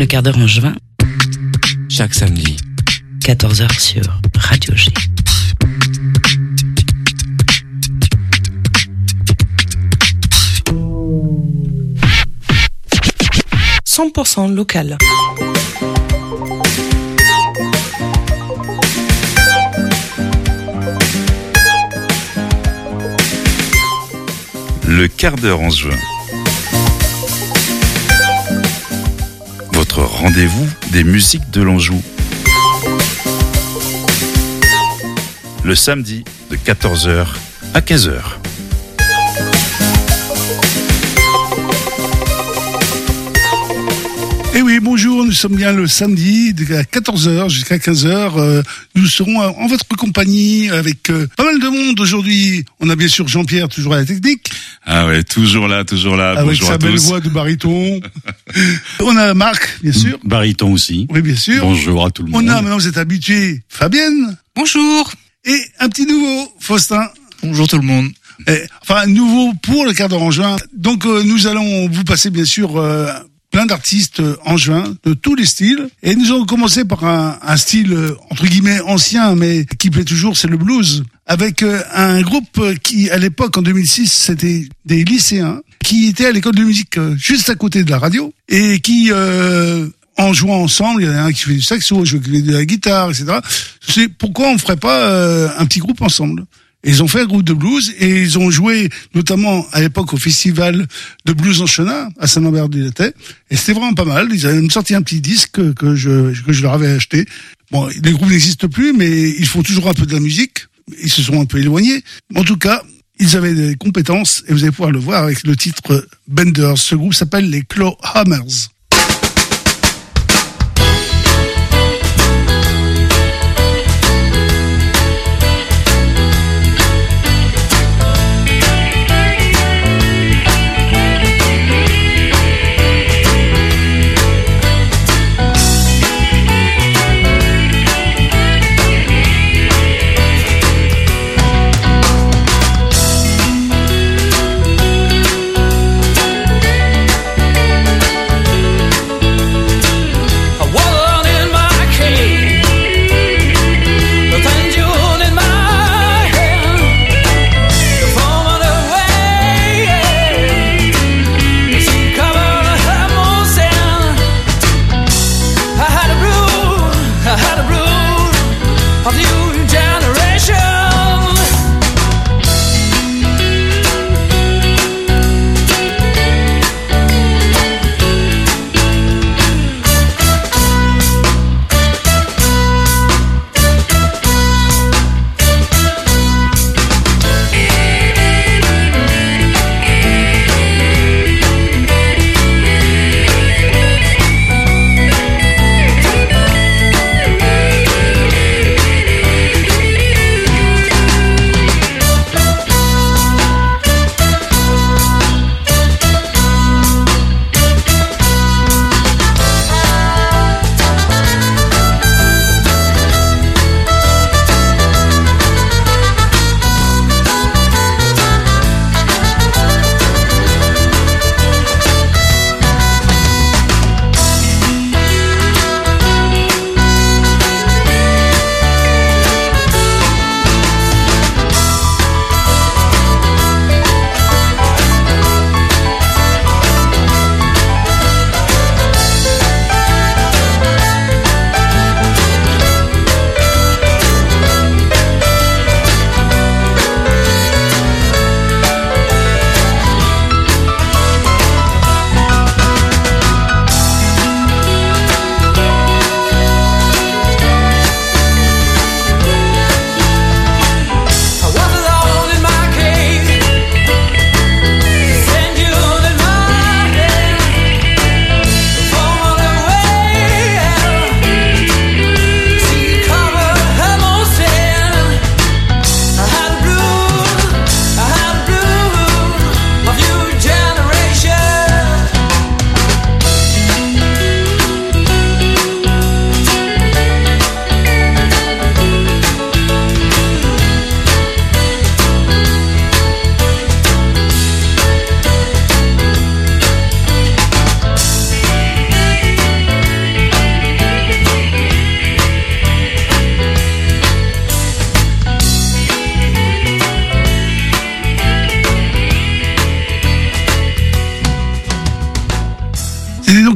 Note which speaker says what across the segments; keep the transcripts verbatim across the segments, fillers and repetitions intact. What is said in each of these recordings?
Speaker 1: quart d'heure en juin.
Speaker 2: Chaque samedi.
Speaker 1: quatorze heures sur Radio G.
Speaker 3: cent pour cent local.
Speaker 4: Le quart d'heure en juin. Votre rendez-vous des musiques de l'Anjou. Le samedi de quatorze heures à quinze heures.
Speaker 5: Eh oui, bonjour, nous sommes bien le samedi de quatorze heures jusqu'à quinze heures. Euh, nous serons en votre compagnie avec euh, pas mal de monde aujourd'hui. On a bien sûr Jean-Pierre, toujours à la technique.
Speaker 4: Ah ouais, toujours là, toujours là.
Speaker 5: Avec
Speaker 4: Bonjour
Speaker 5: sa
Speaker 4: à
Speaker 5: belle
Speaker 4: tous.
Speaker 5: voix de baryton. On a Marc, bien sûr.
Speaker 6: Baryton aussi.
Speaker 5: Oui, bien sûr.
Speaker 6: Bonjour à tout le monde.
Speaker 5: On a, maintenant vous êtes habitués, Fabienne.
Speaker 7: Bonjour.
Speaker 5: Et un petit nouveau, Faustin.
Speaker 7: Bonjour tout le monde.
Speaker 5: Et, enfin, nouveau pour le quart d'heure en juin. Donc, euh, nous allons vous passer, bien sûr, euh, plein d'artistes en juin, de tous les styles. Et nous allons commencer par un, un style, euh, entre guillemets, ancien, mais qui plaît toujours, c'est le blues. Avec euh, un groupe qui, à l'époque, en deux mille six, c'était des lycéens qui étaient à l'école de musique euh, juste à côté de la radio et qui... Euh, en jouant ensemble, il y en a un qui fait du saxo, je fais de la guitare, et cetera. C'est pourquoi on ferait pas euh, un petit groupe ensemble. Et ils ont fait un groupe de blues et ils ont joué notamment à l'époque au festival de blues en Chenin à Saint-Lambert-du-Lattay. Et c'était vraiment pas mal. Ils avaient même sorti un petit disque que je que je leur avais acheté. Bon, les groupes n'existent plus, mais ils font toujours un peu de la musique. Ils se sont un peu éloignés. En tout cas, ils avaient des compétences et vous allez pouvoir le voir avec le titre Benders. Ce groupe s'appelle les Clawhammers.
Speaker 8: Thank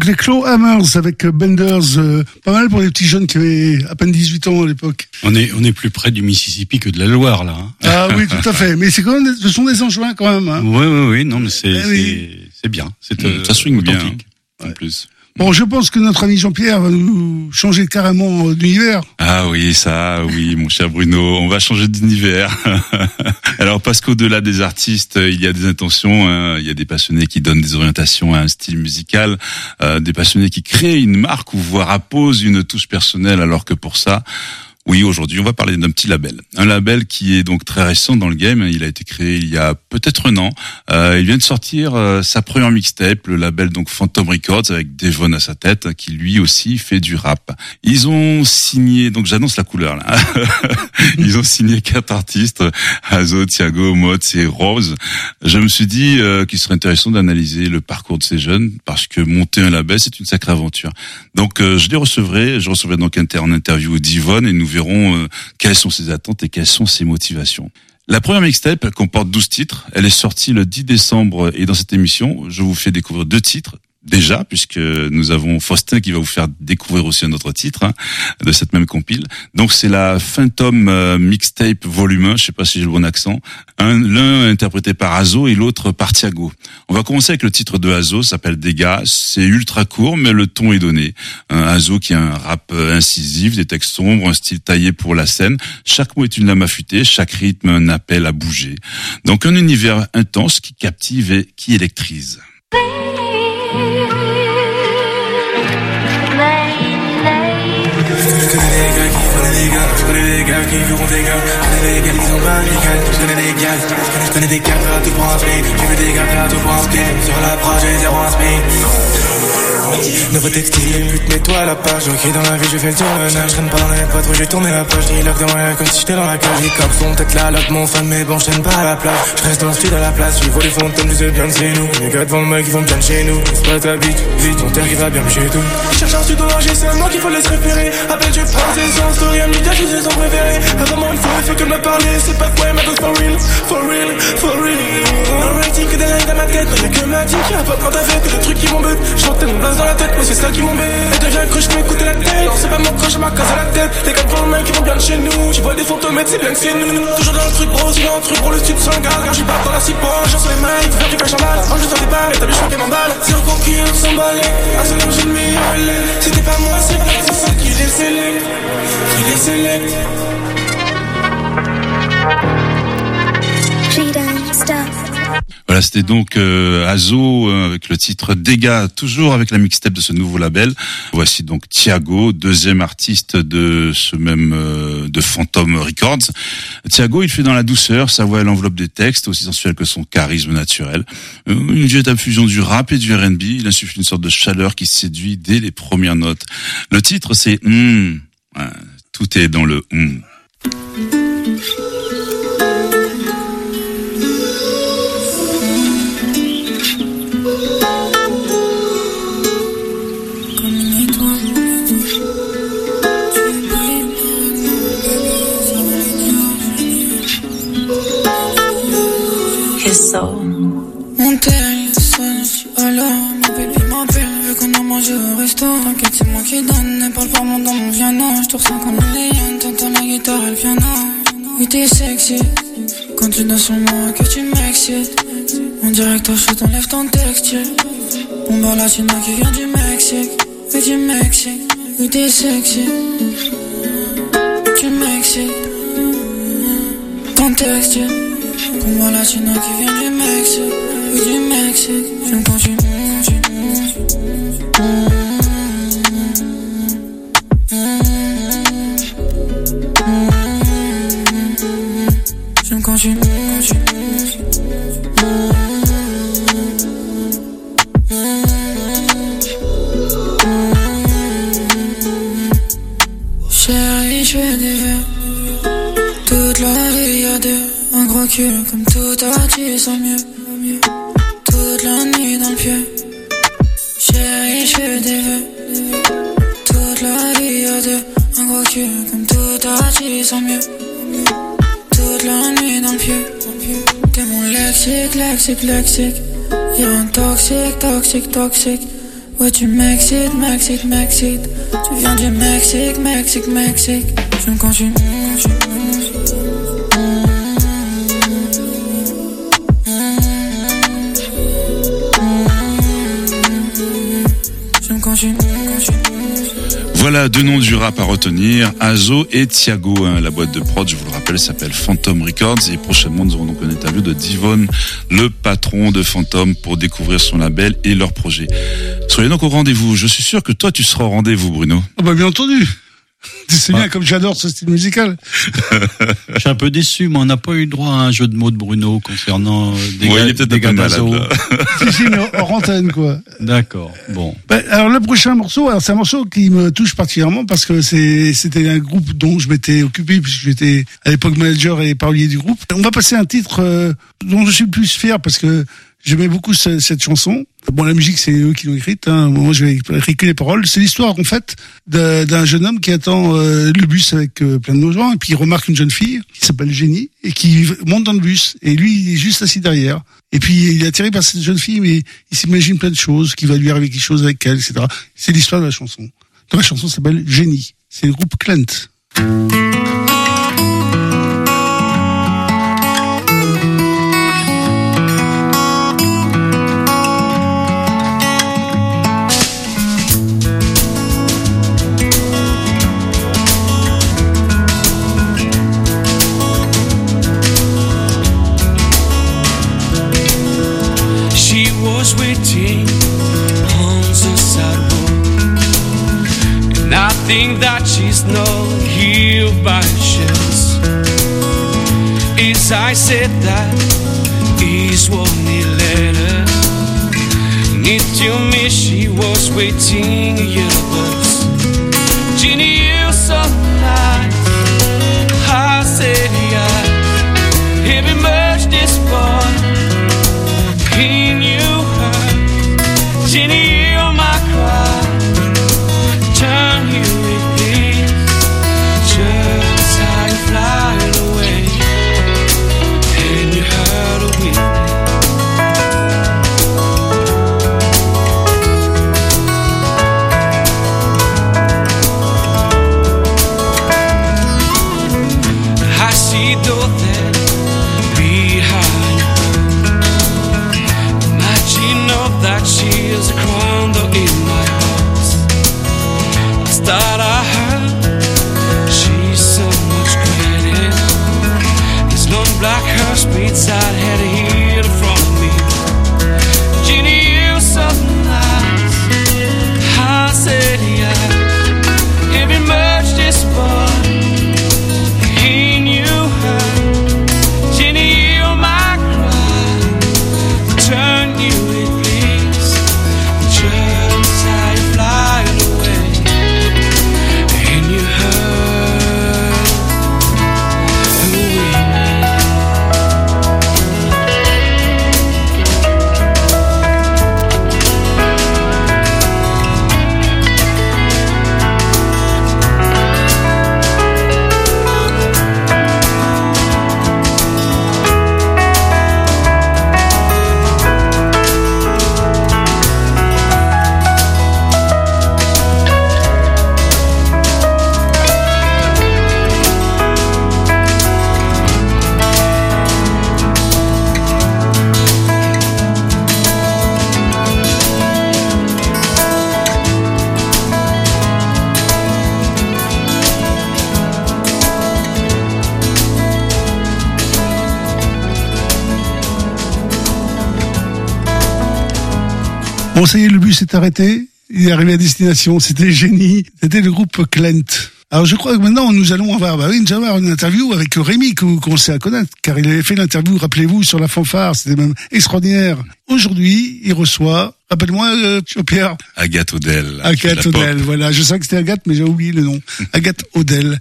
Speaker 5: donc les Claw Hammers avec Benders, euh, pas mal pour les petits jeunes qui avaient à peine dix-huit ans à l'époque.
Speaker 6: On est, on est plus près du Mississippi que de la Loire, là. Hein.
Speaker 5: Ah oui, tout à fait. Mais c'est quand même, des, ce sont des Angevins quand même. Hein.
Speaker 6: Oui, oui, oui, non, mais c'est,
Speaker 5: Eh
Speaker 6: c'est,
Speaker 5: oui.
Speaker 6: c'est bien. C'est,
Speaker 2: Mmh,
Speaker 6: euh,
Speaker 2: ça swing bien,
Speaker 6: authentique.
Speaker 2: en plus.
Speaker 5: Bon, je pense que notre ami Jean-Pierre va nous changer carrément d'univers.
Speaker 2: Ah oui, ça, oui, mon cher Bruno, on va changer d'univers. Alors, parce qu'au-delà des artistes, il y a des intentions, hein, il y a des passionnés qui donnent des orientations à un style musical, euh, des passionnés qui créent une marque ou voire apposent une touche personnelle, alors que pour ça, oui, aujourd'hui, on va parler d'un petit label. Un label qui est donc très récent dans le game. Il a été créé il y a peut-être un an. Euh, il vient de sortir euh, sa première mixtape, le label donc Phantom Records, avec Devon à sa tête, qui lui aussi fait du rap. Ils ont signé, donc j'annonce la couleur là. Ils ont signé quatre artistes, Azo, Thiago, Mods et Rose. Je me suis dit euh, qu'il serait intéressant d'analyser le parcours de ces jeunes, parce que monter un label, c'est une sacrée aventure. Donc euh, je les recevrai, je recevrai donc inter- en interview Devon et nous verrons euh, quelles sont ses attentes et quelles sont ses motivations. La première mixtape comporte douze titres. Elle est sortie le dix décembre et dans cette émission, je vous fais découvrir deux titres. Déjà, puisque nous avons Faustin qui va vous faire découvrir aussi un autre titre hein, de cette même compile. Donc c'est la Phantom euh, Mixtape Volume un, je sais pas si j'ai le bon accent. Un, l'un interprété par Azo et l'autre par Thiago. On va commencer avec le titre de Azo, ça s'appelle Dégâts. C'est ultra court, mais le ton est donné. Un Azo qui a un rap incisif, des textes sombres, un style taillé pour la scène. Chaque mot est une lame affûtée, chaque rythme un appel à bouger. Donc un univers intense qui captive et qui électrise.
Speaker 7: Je connais des gars qui feront des gars, je connais des gars qui sont pas légales, je connais des gars, je connais des gars prêts à tout pour un speed, je veux des gars prêts à tout pour un speed, sur la proche j'ai zéro un speed. Nouveau textile, pute, mets-toi à la page. Ok, dans la vie, j'ai fait le tour, le nage. Je traîne pas dans les potes, j'ai tourné la page. J'ai lock dans la comme si j'étais dans la cage. Les cops sont peut-être là, lock mon fan, mais bon, je traîne pas à la plage. Je reste dans le style à la place. J'y vois les fantômes, je sais bien que c'est nous. Les gars devant le mec, ils vont bien de chez nous. C'est pas ta bite, vite, ton terre qui va bien chez tout. Ils cherchent un studio d'ingé, c'est à moi qu'il faut les référer. Appelle, je prends ses sens, story, à midi, je les ai préférés. Pas vraiment, il faut, il faut que me parler. C'est pas quoi, mais for real, for real, for real. Un rating que des règles dans ma tête, y'a que ma team qui rapporte quand t'as fait. Que le truc qui m'embête, j'entends mon blase dans la tête, mais c'est ça qui m'embête. Elle devient crush, m'écouter la tête. Non, c'est pas mon crush, ma case à la tête. Les gars devant le mec, ils vont bien de chez nous. J'y vois des fantômes, c'est bien que c'est nous. Toujours dans le truc, gros, c'est dans le truc, gros, le studio sans garde. Quand j'y pars dans la cible, j'en sur les mains, faire du cash en balle. Moi, je sens des balles, t'as vu, je m'en balle. C'est encore qui on s'emballer. À ce j'ai le meilleur élève. C'était pas moi, c'est vrai, c'est ça qui les sélect. Qui les sélect.
Speaker 2: Voilà, c'était donc euh, Azo euh, avec le titre Dégâts, toujours avec la mixtape de ce nouveau label. Voici donc Thiago, deuxième artiste de ce même euh, de Phantom Records. Thiago, il fait dans la douceur, sa voix elle enveloppe des textes aussi sensuels que son charisme naturel. Euh, une véritable fusion du rap et du R and B. Il insuffle une sorte de chaleur qui séduit dès les premières notes. Le titre c'est mm. Ouais, tout est dans le mm.
Speaker 8: Mon téléphone, je suis à l'heure. Ma baby m'appelle, veut qu'on a mangé au resto. T'inquiète, c'est moi qui donne, ne parle pas moi dans mon piano. Je te ressens comme une lionne, t'entends la guitare et le piano. Oui, t'es sexy, quand tu danses sur moi, que tu m'excites. On dirait que toi, je t'enlève ton textile. On parle latino qui vient du Mexique. Oui, du Mexique, oui, t'es sexy. Tu m'excites, ton textile. Pour moi, latino qui vient du Mexique, oui, du Mexique. J'aime quand tu montes, tu montes. J'aime quand tu montes, tu montes. Chérie, je fais des verres. Toute la vie, y'a deux. Un gros cul, comme tout artiste sans mieux. Toute la nuit dans le pied. Chérie, je fais des vœux. Toute la vie à deux. Un gros cul, comme tout artiste sans mieux. Toute la nuit dans le pied. T'es mon lexique, lexique, lexique. Y'a un toxique, toxique, toxique. Ouais, tu m'excites, m'excites, m'excites. Tu viens du Mexique, Mexique, Mexique. J'aime quand tu... J'aime quand tu...
Speaker 2: Voilà deux noms du rap à retenir, Azo et Thiago. Hein. La boîte de prod, je vous le rappelle, s'appelle Phantom Records. Et prochainement, nous aurons donc une interview de Divon, le patron de Phantom, pour découvrir son label et leur projet. Soyez donc au rendez-vous. Je suis sûr que toi, tu seras au rendez-vous, Bruno.
Speaker 5: Ah bah bien entendu. C'est bien, comme j'adore ce style musical.
Speaker 6: Je suis un peu déçu, mais on n'a pas eu droit à un jeu de mots de Bruno concernant des
Speaker 2: ouais,
Speaker 6: gars,
Speaker 2: il est peut-être
Speaker 6: des
Speaker 2: un peu
Speaker 6: gars
Speaker 2: malade,
Speaker 6: d'Azo.
Speaker 2: là.
Speaker 5: Si, si, mais hors antenne, quoi.
Speaker 6: D'accord, bon.
Speaker 5: Ben, alors le prochain morceau, alors c'est un morceau qui me touche particulièrement parce que c'est c'était un groupe dont je m'étais occupé puisque j'étais à l'époque manager et parolier du groupe. On va passer un titre euh, dont je suis le plus fier parce que j'aimais beaucoup ce, cette chanson. Bon, la musique, c'est eux qui l'ont écrite. Hein. Moi, je vais écrire que les paroles. C'est l'histoire, en fait, de, d'un jeune homme qui attend euh, le bus avec euh, plein de gens et puis il remarque une jeune fille qui s'appelle Jenny et qui monte dans le bus. Et lui, il est juste assis derrière. Et puis, il est attiré par cette jeune fille, mais il s'imagine plein de choses, qu'il va lui arriver quelque chose avec elle, et cetera. C'est l'histoire de la chanson. Donc, la chanson s'appelle Jenny. C'est le groupe Clint.
Speaker 9: Waiting on the sidewalk, and I think that she's not here by chance. As I said that is what me later, and it to me she was waiting a year bus. Jenny, you so nice, I said yeah, heavy much this boy. In you hurt, Jenny, you're my cry. Turn you with peace, just how you flying away, and you hurt with me. I see though that behind. She know that she is a condo in my house. Last that I heard, she's so much granted. His long black hair speeds out head here in front of me. Jenny, you're so nice, I said yeah. Every much this boy, he knew her. Jenny, you're my cry. Turn you.
Speaker 5: Bon, ça y est, le bus est arrêté. Il est arrivé à destination. C'était Jenny. C'était le groupe Clint. Alors, je crois que maintenant, nous allons avoir, bah oui, nous allons avoir une interview avec Rémi, qu'on sait à connaître, car il avait fait l'interview, rappelez-vous, sur la fanfare. C'était même extraordinaire. Aujourd'hui, il reçoit, rappelle-moi, euh, Pierre.
Speaker 2: Agathe Odell.
Speaker 5: Agathe Odell, voilà. Je sais que c'était Agathe, mais j'ai oublié le nom. Agathe Odell.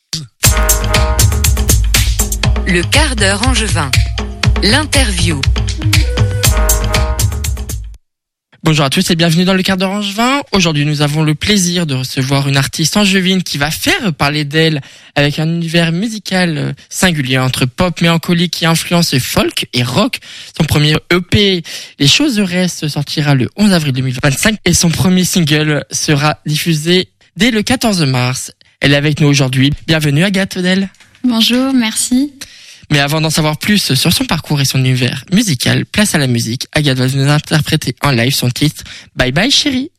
Speaker 10: Le quart d'heure angevin. L'interview.
Speaker 11: Bonjour à tous et bienvenue dans le quart d'heure angevin. Aujourd'hui, nous avons le plaisir de recevoir une artiste angevine qui va faire parler d'elle avec un univers musical singulier entre pop mélancolique qui influence folk et rock. Son premier E P, Les choses restent, sortira le onze avril deux mille vingt-cinq et son premier single sera diffusé dès le quatorze mars. Elle est avec nous aujourd'hui. Bienvenue Agathe Odell.
Speaker 12: Bonjour, merci.
Speaker 11: Mais avant d'en savoir plus sur son parcours et son univers musical, place à la musique. Agathe va nous interpréter en live son titre Bye Bye Chérie.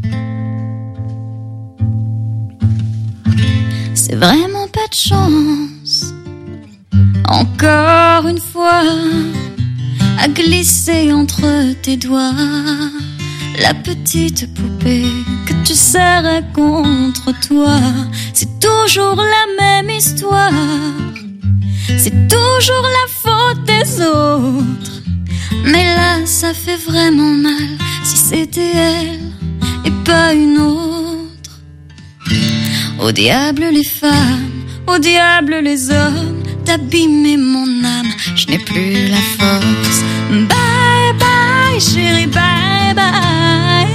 Speaker 12: C'est vraiment pas de chance, encore une fois, à glisser entre tes doigts la petite poupée que tu serrais contre toi. C'est toujours la même histoire, c'est toujours la faute des autres. Mais là ça fait vraiment mal, si c'était elle et pas une autre. Au diable les femmes, au diable les hommes, d'abîmer mon âme, je n'ai plus la force. Bye bye chérie, bye bye.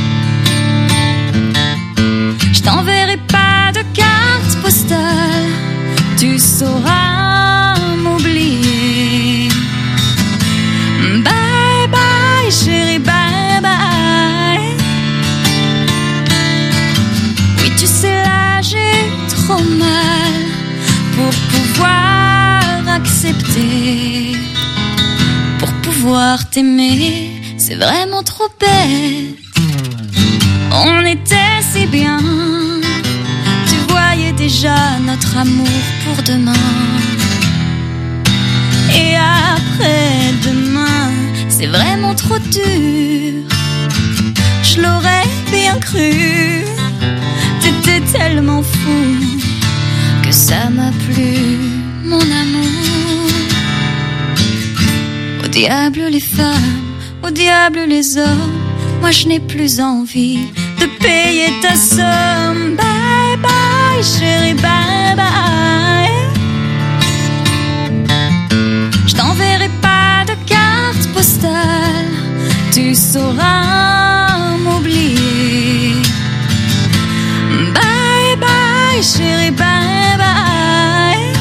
Speaker 12: Je t'enverrai pas de carte postale, tu sauras m'oublier. Bye bye chérie, bye bye. Oui tu sais là j'ai trop mal pour pouvoir accepter, pour pouvoir t'aimer, c'est vraiment trop bête. On était si bien, tu voyais déjà notre amour pour demain. Et après demain, c'est vraiment trop dur, je l'aurais bien cru. T'étais tellement fou que ça m'a plu, mon amour. Au diable les femmes, au diable les hommes, moi je n'ai plus envie de payer ta somme. Bye bye chérie, bye bye. Je t'enverrai pas de carte postale, tu sauras m'oublier. Bye bye chérie, bye bye.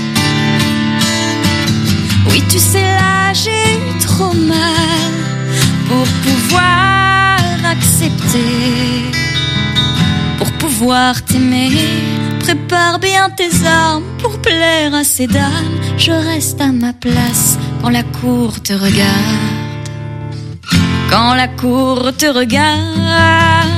Speaker 12: Oui tu sais là j'ai eu trop mal pour pouvoir accepter, pour pouvoir t'aimer. Prépare bien tes armes pour plaire à ces dames. Je reste à ma place quand la cour te regarde, quand la cour te regarde.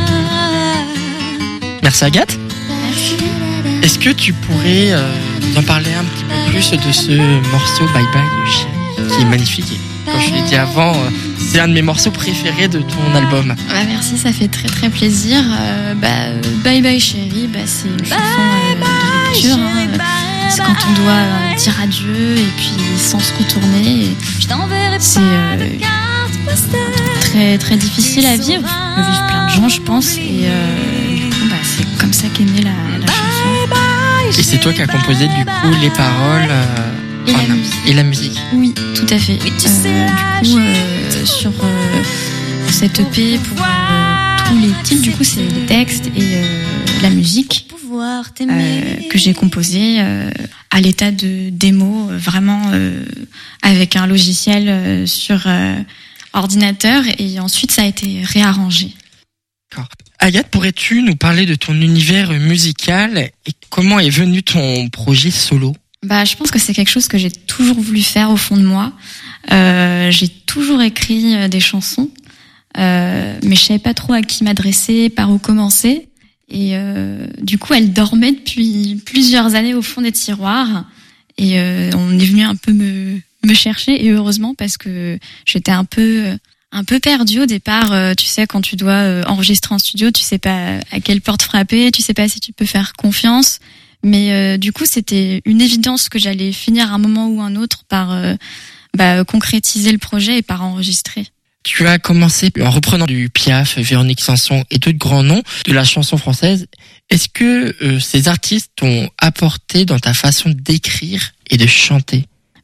Speaker 11: Merci Agathe.
Speaker 12: Merci.
Speaker 11: Est-ce que tu pourrais euh, nous en parler un petit peu plus de ce morceau Bye Bye Chérie, qui est magnifique et, comme je l'ai dit avant, euh, c'est un de mes morceaux préférés de ton album.
Speaker 12: Bah merci, ça fait très très plaisir. Euh, bah, Bye Bye Chérie, bah, c'est une chanson euh, de rupture. Hein. C'est quand on doit euh, dire adieu et puis sans se retourner. C'est euh, très très difficile à vivre. Le vivent plein de gens, je pense. Et euh, du coup, bah, c'est comme ça qu'est née la, la chanson.
Speaker 11: Et c'est toi qui as composé du coup les paroles euh,
Speaker 12: et, la musique.
Speaker 11: et la musique.
Speaker 12: Oui, tout à fait. Euh, du coup, euh, sur euh, cette E P, pour euh, tous les titres, du coup, c'est les textes et euh, la musique euh, que j'ai composé euh, à l'état de démo, vraiment euh, avec un logiciel euh, sur euh, ordinateur, et ensuite ça a été réarrangé.
Speaker 11: D'accord. Agathe, pourrais-tu nous parler de ton univers musical et comment est venu ton projet solo ?
Speaker 12: Bah, je pense que c'est quelque chose que j'ai toujours voulu faire au fond de moi. Euh, j'ai toujours écrit des chansons, euh, mais je savais pas trop à qui m'adresser, par où commencer. Et euh, du coup, elles dormaient depuis plusieurs années au fond des tiroirs. Et euh, on est venu un peu me me chercher, et heureusement, parce que j'étais un peu un peu perdue au départ. Euh, tu sais, quand tu dois euh, enregistrer en studio, tu sais pas à quelle porte frapper, tu sais pas si tu peux faire confiance. Mais euh, du coup, c'était une évidence que j'allais finir à un moment ou un autre par euh, bah, concrétiser le projet et par enregistrer.
Speaker 11: Tu as commencé en reprenant du Piaf, Véronique Sanson et d'autres grands noms de la chanson française. Est-ce que euh, ces artistes t'ont apporté dans ta façon d'écrire et de chanter ?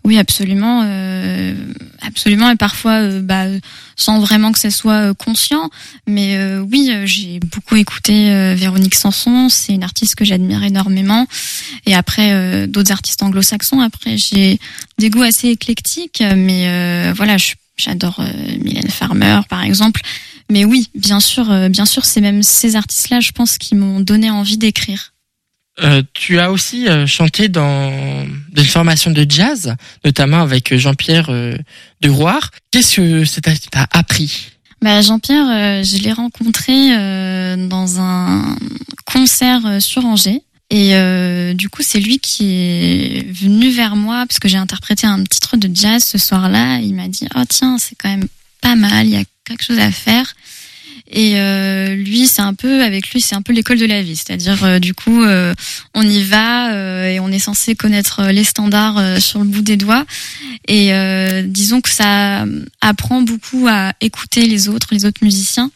Speaker 12: Oui, absolument, euh, absolument, et parfois, euh, bah, sans vraiment que ça soit euh, conscient. Mais euh, oui, euh, j'ai beaucoup écouté euh, Véronique Sanson. C'est une artiste que j'admire énormément. Et après, euh, d'autres artistes anglo-saxons. Après, j'ai des goûts assez éclectiques, mais euh, voilà, je, j'adore euh, Mylène Farmer, par exemple. Mais oui, bien sûr, euh, bien sûr, c'est même ces artistes-là, je pense, qui m'ont donné envie d'écrire.
Speaker 11: Euh, tu as aussi euh, chanté dans une formation de jazz, notamment avec Jean-Pierre euh, de Roire. Qu'est-ce que ça t'a appris?
Speaker 12: Bah, Jean-Pierre, euh, je l'ai rencontré euh, dans un concert euh, sur Angers. Et euh, du coup, c'est lui qui est venu vers moi parce que j'ai interprété un titre de jazz ce soir-là. Il m'a dit « Oh tiens, c'est quand même pas mal, il y a quelque chose à faire ». Et euh, lui, c'est un peu, avec lui, c'est un peu l'école de la vie. C'est-à-dire, euh, du coup, euh, on y va euh, et on est censé connaître les standards euh, sur le bout des doigts. Et euh, disons que ça apprend beaucoup à écouter les autres, les autres musiciens.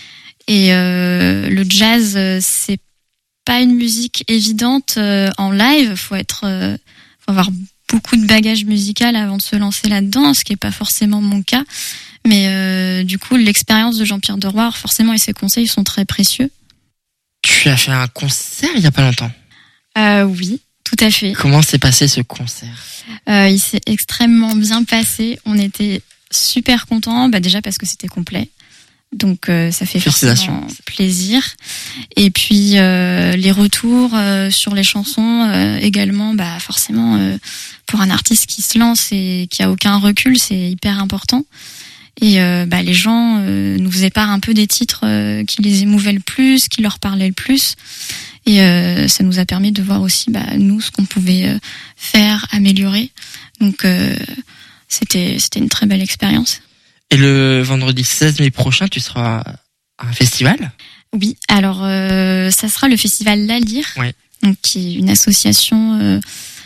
Speaker 12: Et euh, le jazz, c'est pas une musique évidente euh, en live. Faut être, euh, faut avoir beaucoup de bagages musical avant de se lancer là-dedans, ce qui est pas forcément mon cas. Mais euh, du coup, l'expérience de Jean-Pierre de Roire, forcément, et ses conseils sont très précieux.
Speaker 11: Tu as fait un concert il y a pas longtemps.
Speaker 12: Euh, oui, tout à fait.
Speaker 11: Comment s'est passé ce concert?
Speaker 12: euh, Il s'est extrêmement bien passé. On était super contents, bah déjà parce que c'était complet. Donc euh, ça fait forcément plaisir. Et puis euh, les retours euh, sur les chansons euh, également, bah forcément euh, pour un artiste qui se lance et qui a aucun recul, c'est hyper important. Et euh, bah, les gens euh, nous faisaient part un peu des titres euh, qui les émouvaient le plus, qui leur parlaient le plus. Et euh, ça nous a permis de voir aussi, bah, nous, ce qu'on pouvait euh, faire, améliorer. Donc, euh, c'était, c'était une très belle expérience.
Speaker 11: Et le vendredi seize mai prochain, tu seras à un festival?
Speaker 12: Oui, alors euh, ça sera le festival La Lyre,
Speaker 11: ouais.
Speaker 12: Donc, qui est une association euh,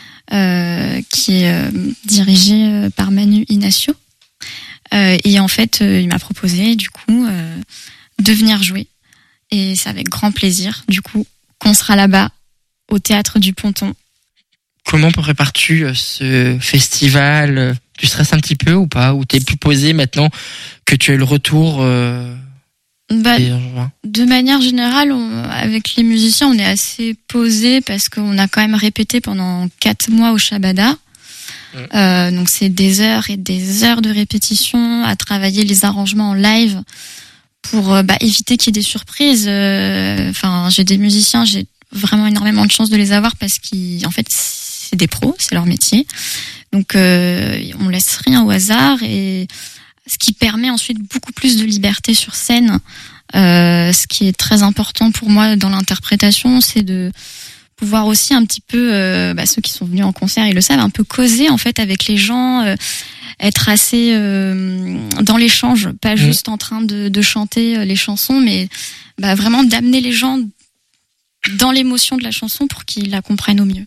Speaker 12: euh, qui est euh, dirigée euh, par Manu Inacio. Euh, et en fait, euh, il m'a proposé du coup euh, de venir jouer, et c'est avec grand plaisir du coup qu'on sera là-bas au théâtre du Ponton.
Speaker 11: Comment prépares-tu ce festival? Tu stresses un petit peu ou pas? Ou t'es plus posé maintenant que tu as eu le retour euh,
Speaker 12: bah, de manière générale, on, avec les musiciens, on est assez posé parce qu'on a quand même répété pendant quatre mois au Shabada. Euh, donc c'est des heures et des heures de répétition à travailler les arrangements en live pour euh, bah, éviter qu'il y ait des surprises. Enfin, euh, j'ai des musiciens, j'ai vraiment énormément de chance de les avoir parce qu'en fait c'est des pros, c'est leur métier. Donc euh, on laisse rien au hasard, et ce qui permet ensuite beaucoup plus de liberté sur scène. Euh, ce qui est très important pour moi dans l'interprétation, c'est de pouvoir aussi un petit peu, euh, bah, ceux qui sont venus en concert, ils le savent, un peu causer en fait avec les gens, euh, être assez euh, dans l'échange, pas mmh. juste en train de, de chanter les chansons, mais bah, vraiment d'amener les gens dans l'émotion de la chanson pour qu'ils la comprennent au mieux.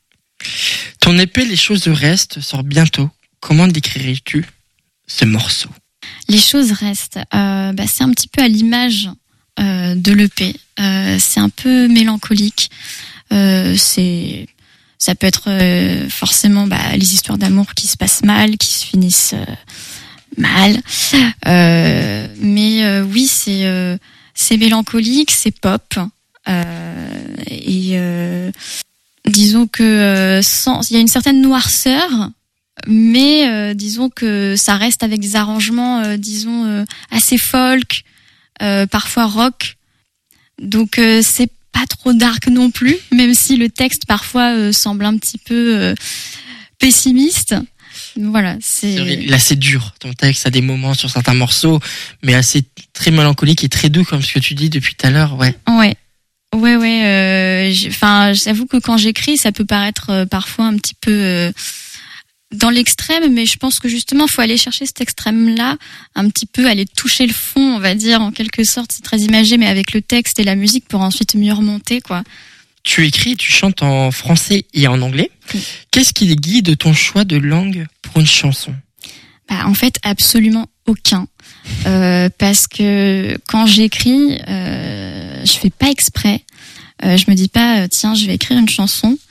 Speaker 11: Ton E P Les choses restent sort bientôt. Comment décrirais-tu ce morceau?
Speaker 12: Les choses restent. Euh, bah, c'est un petit peu à l'image euh, de l'E P. Euh, c'est un peu mélancolique. Euh, c'est, ça peut être euh, forcément bah, les histoires d'amour qui se passent mal, qui se finissent euh, mal. Euh, mais euh, oui, c'est euh, c'est mélancolique, c'est pop. Euh, et euh, disons que euh, sans, il y a une certaine noirceur, mais euh, disons que ça reste avec des arrangements, euh, disons euh, assez folk, euh, parfois rock. Donc euh, c'est pas trop dark non plus, même si le texte parfois euh, semble un petit peu euh, pessimiste. Voilà, c'est...
Speaker 11: Il est assez dur, ton texte, à des moments sur certains morceaux, mais assez très mélancolique et très doux, comme ce que tu dis depuis tout à l'heure, ouais.
Speaker 12: Ouais, ouais, ouais. Enfin, euh, j'avoue que quand j'écris, ça peut paraître euh, parfois un petit peu euh, dans l'extrême, mais je pense que justement, faut aller chercher cet extrême-là, un petit peu aller toucher le fond, on va dire, en quelque sorte. C'est très imagé, mais avec le texte et la musique pour ensuite mieux remonter, quoi.
Speaker 11: Tu écris, tu chantes en français et en anglais. Oui. Qu'est-ce qui guide ton choix de langue pour une chanson?
Speaker 12: Bah, en fait, absolument aucun. Euh, parce que quand j'écris, euh, je fais pas exprès. Euh, je me dis pas, tiens, je vais écrire une chanson.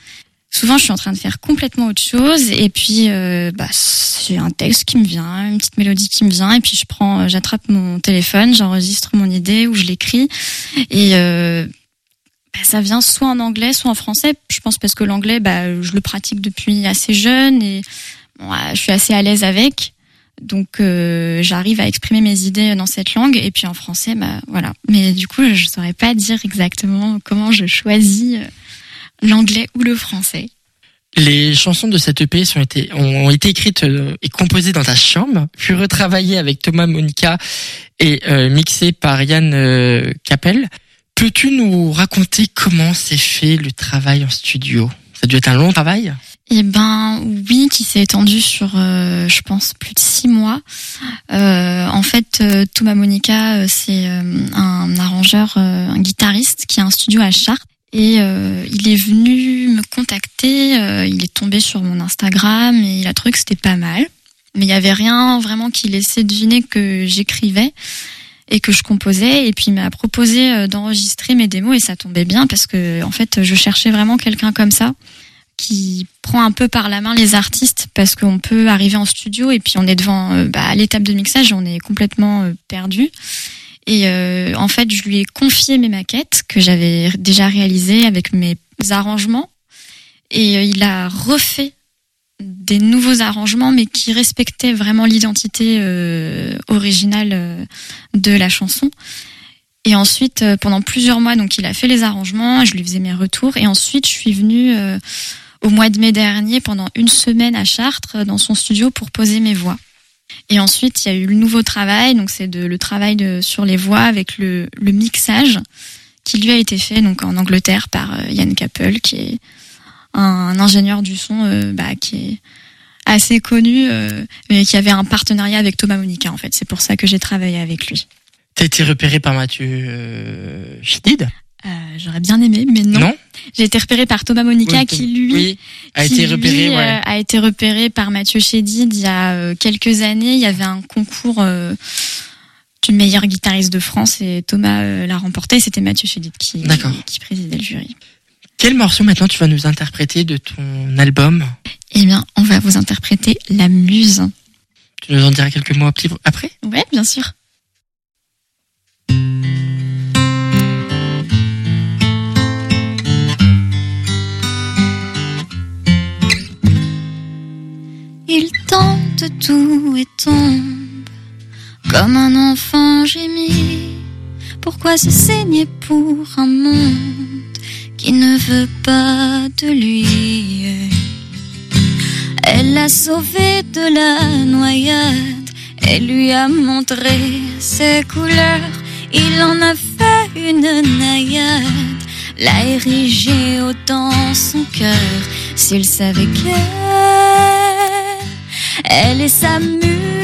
Speaker 12: souvent je suis en train de faire complètement autre chose et puis euh, bah j'ai un texte qui me vient, une petite mélodie qui me vient et puis je prends, j'attrape mon téléphone, j'enregistre mon idée ou je l'écris et euh, bah, ça vient soit en anglais soit en français. Je pense parce que l'anglais, bah je le pratique depuis assez jeune et bon, je suis assez à l'aise avec. Donc euh, j'arrive à exprimer mes idées dans cette langue et puis en français, bah voilà. Mais du coup, je saurais pas dire exactement comment je choisis l'anglais ou le français.
Speaker 11: Les chansons de cette E P sont été, ont été écrites et composées dans ta chambre, puis retravaillées avec Thomas Monica et euh, mixées par Yann euh, Capel. Peux-tu nous raconter comment s'est fait le travail en studio ? Ça a dû être un long travail ?
Speaker 12: Eh ben oui, qui s'est étendu sur, euh, je pense, plus de six mois. Euh, en fait, euh, Thomas Monica, euh, c'est euh, un arrangeur, euh, un guitariste qui a un studio à Chartres. Et euh, il est venu me contacter, euh, il est tombé sur mon Instagram et il a trouvé que c'était pas mal. Mais il y avait rien vraiment qui laissait deviner que j'écrivais et que je composais. Et puis il m'a proposé d'enregistrer mes démos et ça tombait bien parce que en fait je cherchais vraiment quelqu'un comme ça qui prend un peu par la main les artistes parce qu'on peut arriver en studio et puis on est devant euh, bah, à l'étape de mixage, on est complètement euh, perdu. Et euh, en fait, je lui ai confié mes maquettes que j'avais déjà réalisées avec mes arrangements. Et euh, il a refait des nouveaux arrangements, mais qui respectaient vraiment l'identité euh, originale euh, de la chanson. Et ensuite, euh, pendant plusieurs mois, donc il a fait les arrangements, je lui faisais mes retours. Et ensuite, je suis venue euh, au mois de mai dernier, pendant une semaine à Chartres, dans son studio pour poser mes voix. Et ensuite, il y a eu le nouveau travail, donc c'est de, le travail de, sur les voix avec le, le mixage qui lui a été fait donc en Angleterre par euh, Yann Capel, qui est un, un ingénieur du son euh, bah, qui est assez connu, euh, mais qui avait un partenariat avec Thomas Monica en fait. C'est pour ça que j'ai travaillé avec lui.
Speaker 11: T'as été repéré par Mathieu euh, Chédid ?
Speaker 12: Euh, j'aurais bien aimé, mais non.
Speaker 11: Non.
Speaker 12: J'ai été repéré par Thomas Monica, oui, qui lui,
Speaker 11: oui, a,
Speaker 12: qui,
Speaker 11: été repéré,
Speaker 12: lui
Speaker 11: ouais.
Speaker 12: euh, a été repéré par Mathieu Chédid il y a euh, quelques années. Il y avait un concours euh, du meilleur guitariste de France et Thomas euh, l'a remporté. C'était Mathieu Chédid qui, qui présidait le jury.
Speaker 11: Quel morceau maintenant tu vas nous interpréter de ton album ?
Speaker 12: Eh bien, on va vous interpréter La Muse.
Speaker 11: Tu nous en diras quelques mots après ?
Speaker 12: Ouais, bien sûr. Il tente tout et tombe comme un enfant gémit. Pourquoi se saigner pour un monde qui ne veut pas de lui? Elle l'a sauvé de la noyade, elle lui a montré ses couleurs. Il en a fait une naïade, l'a érigée haut dans son cœur. S'il savait qu'elle Elle est sa muse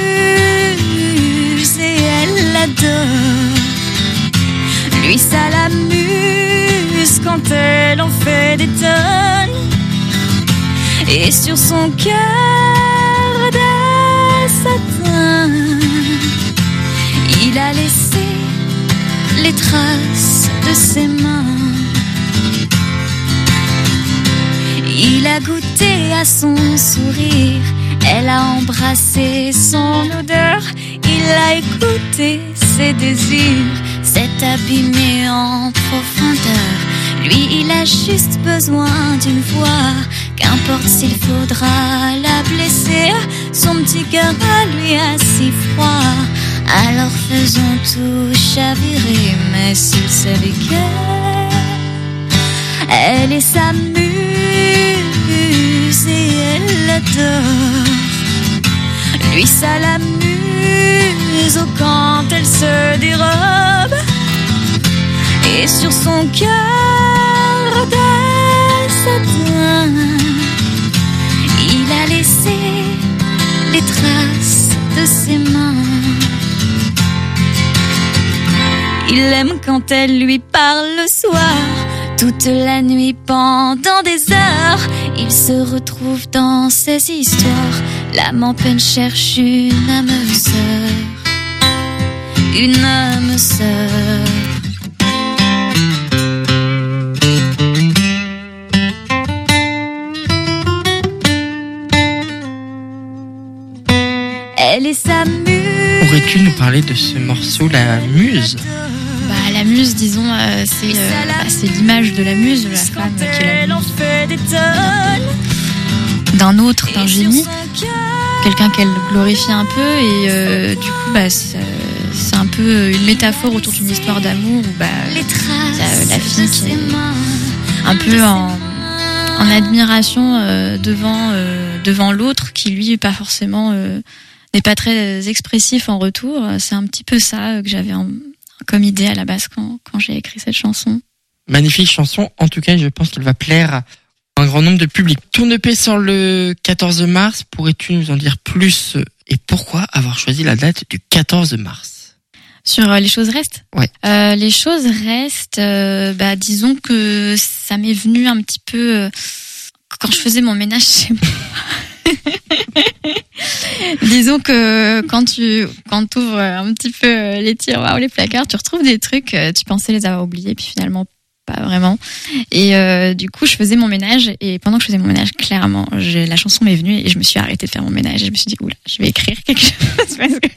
Speaker 12: et elle l'adore. Lui ça l'amuse quand elle en fait des tonnes. Et sur son cœur de satin, il a laissé les traces de ses mains. Il a goûté à son sourire, elle a embrassé son odeur, il a écouté ses désirs, s'est abîmé en profondeur. Lui, il a juste besoin d'une voix, qu'importe s'il faudra la blesser. Son petit cœur à lui a si froid, alors faisons tout chavirer. Mais s'il savait qu'elle est sa muse et elle l'adore, lui ça l'amuse oh, quand elle se dérobe. Et sur son cœur de satin, il a laissé les traces de ses mains. Il aime quand elle lui parle le soir, toute la nuit pendant des heures. Il se retrouve dans ses histoires, l'âme en peine cherche une âme sœur, une âme sœur.
Speaker 11: Pourrais-tu nous parler de ce morceau, La Muse ?
Speaker 13: Bah, la muse, disons, euh, c'est, euh, bah, c'est l'image de la muse, de la femme qui est la muse d'un autre, d'un génie, quelqu'un qu'elle glorifie un peu, et euh, du coup, bah, c'est, c'est un peu une métaphore autour d'une histoire d'amour où bah, y a la fille qui est un peu en, en admiration euh, devant, euh, devant l'autre, qui lui, pas forcément, euh, n'est pas très expressif en retour. C'est un petit peu ça que j'avais en comme idée à la base quand, quand j'ai écrit cette chanson.
Speaker 11: Magnifique chanson, en tout cas je pense qu'elle va plaire à un grand nombre de publics. Ton E P sort le quatorze mars, pourrais-tu nous en dire plus et pourquoi avoir choisi la date du quatorze mars ?
Speaker 13: Sur euh, Les choses restent ?
Speaker 11: Ouais.
Speaker 13: Euh, les choses restent, euh, bah, disons que ça m'est venu un petit peu euh, quand je faisais mon ménage chez moi. Disons que quand tu quand tu ouvres un petit peu les tiroirs ou les placards, tu retrouves des trucs, tu pensais les avoir oubliés, puis finalement pas vraiment. Et euh, du coup, je faisais mon ménage, et pendant que je faisais mon ménage, clairement, j'ai, la chanson m'est venue et je me suis arrêtée de faire mon ménage et je me suis dit, oula, je vais écrire quelque chose. Parce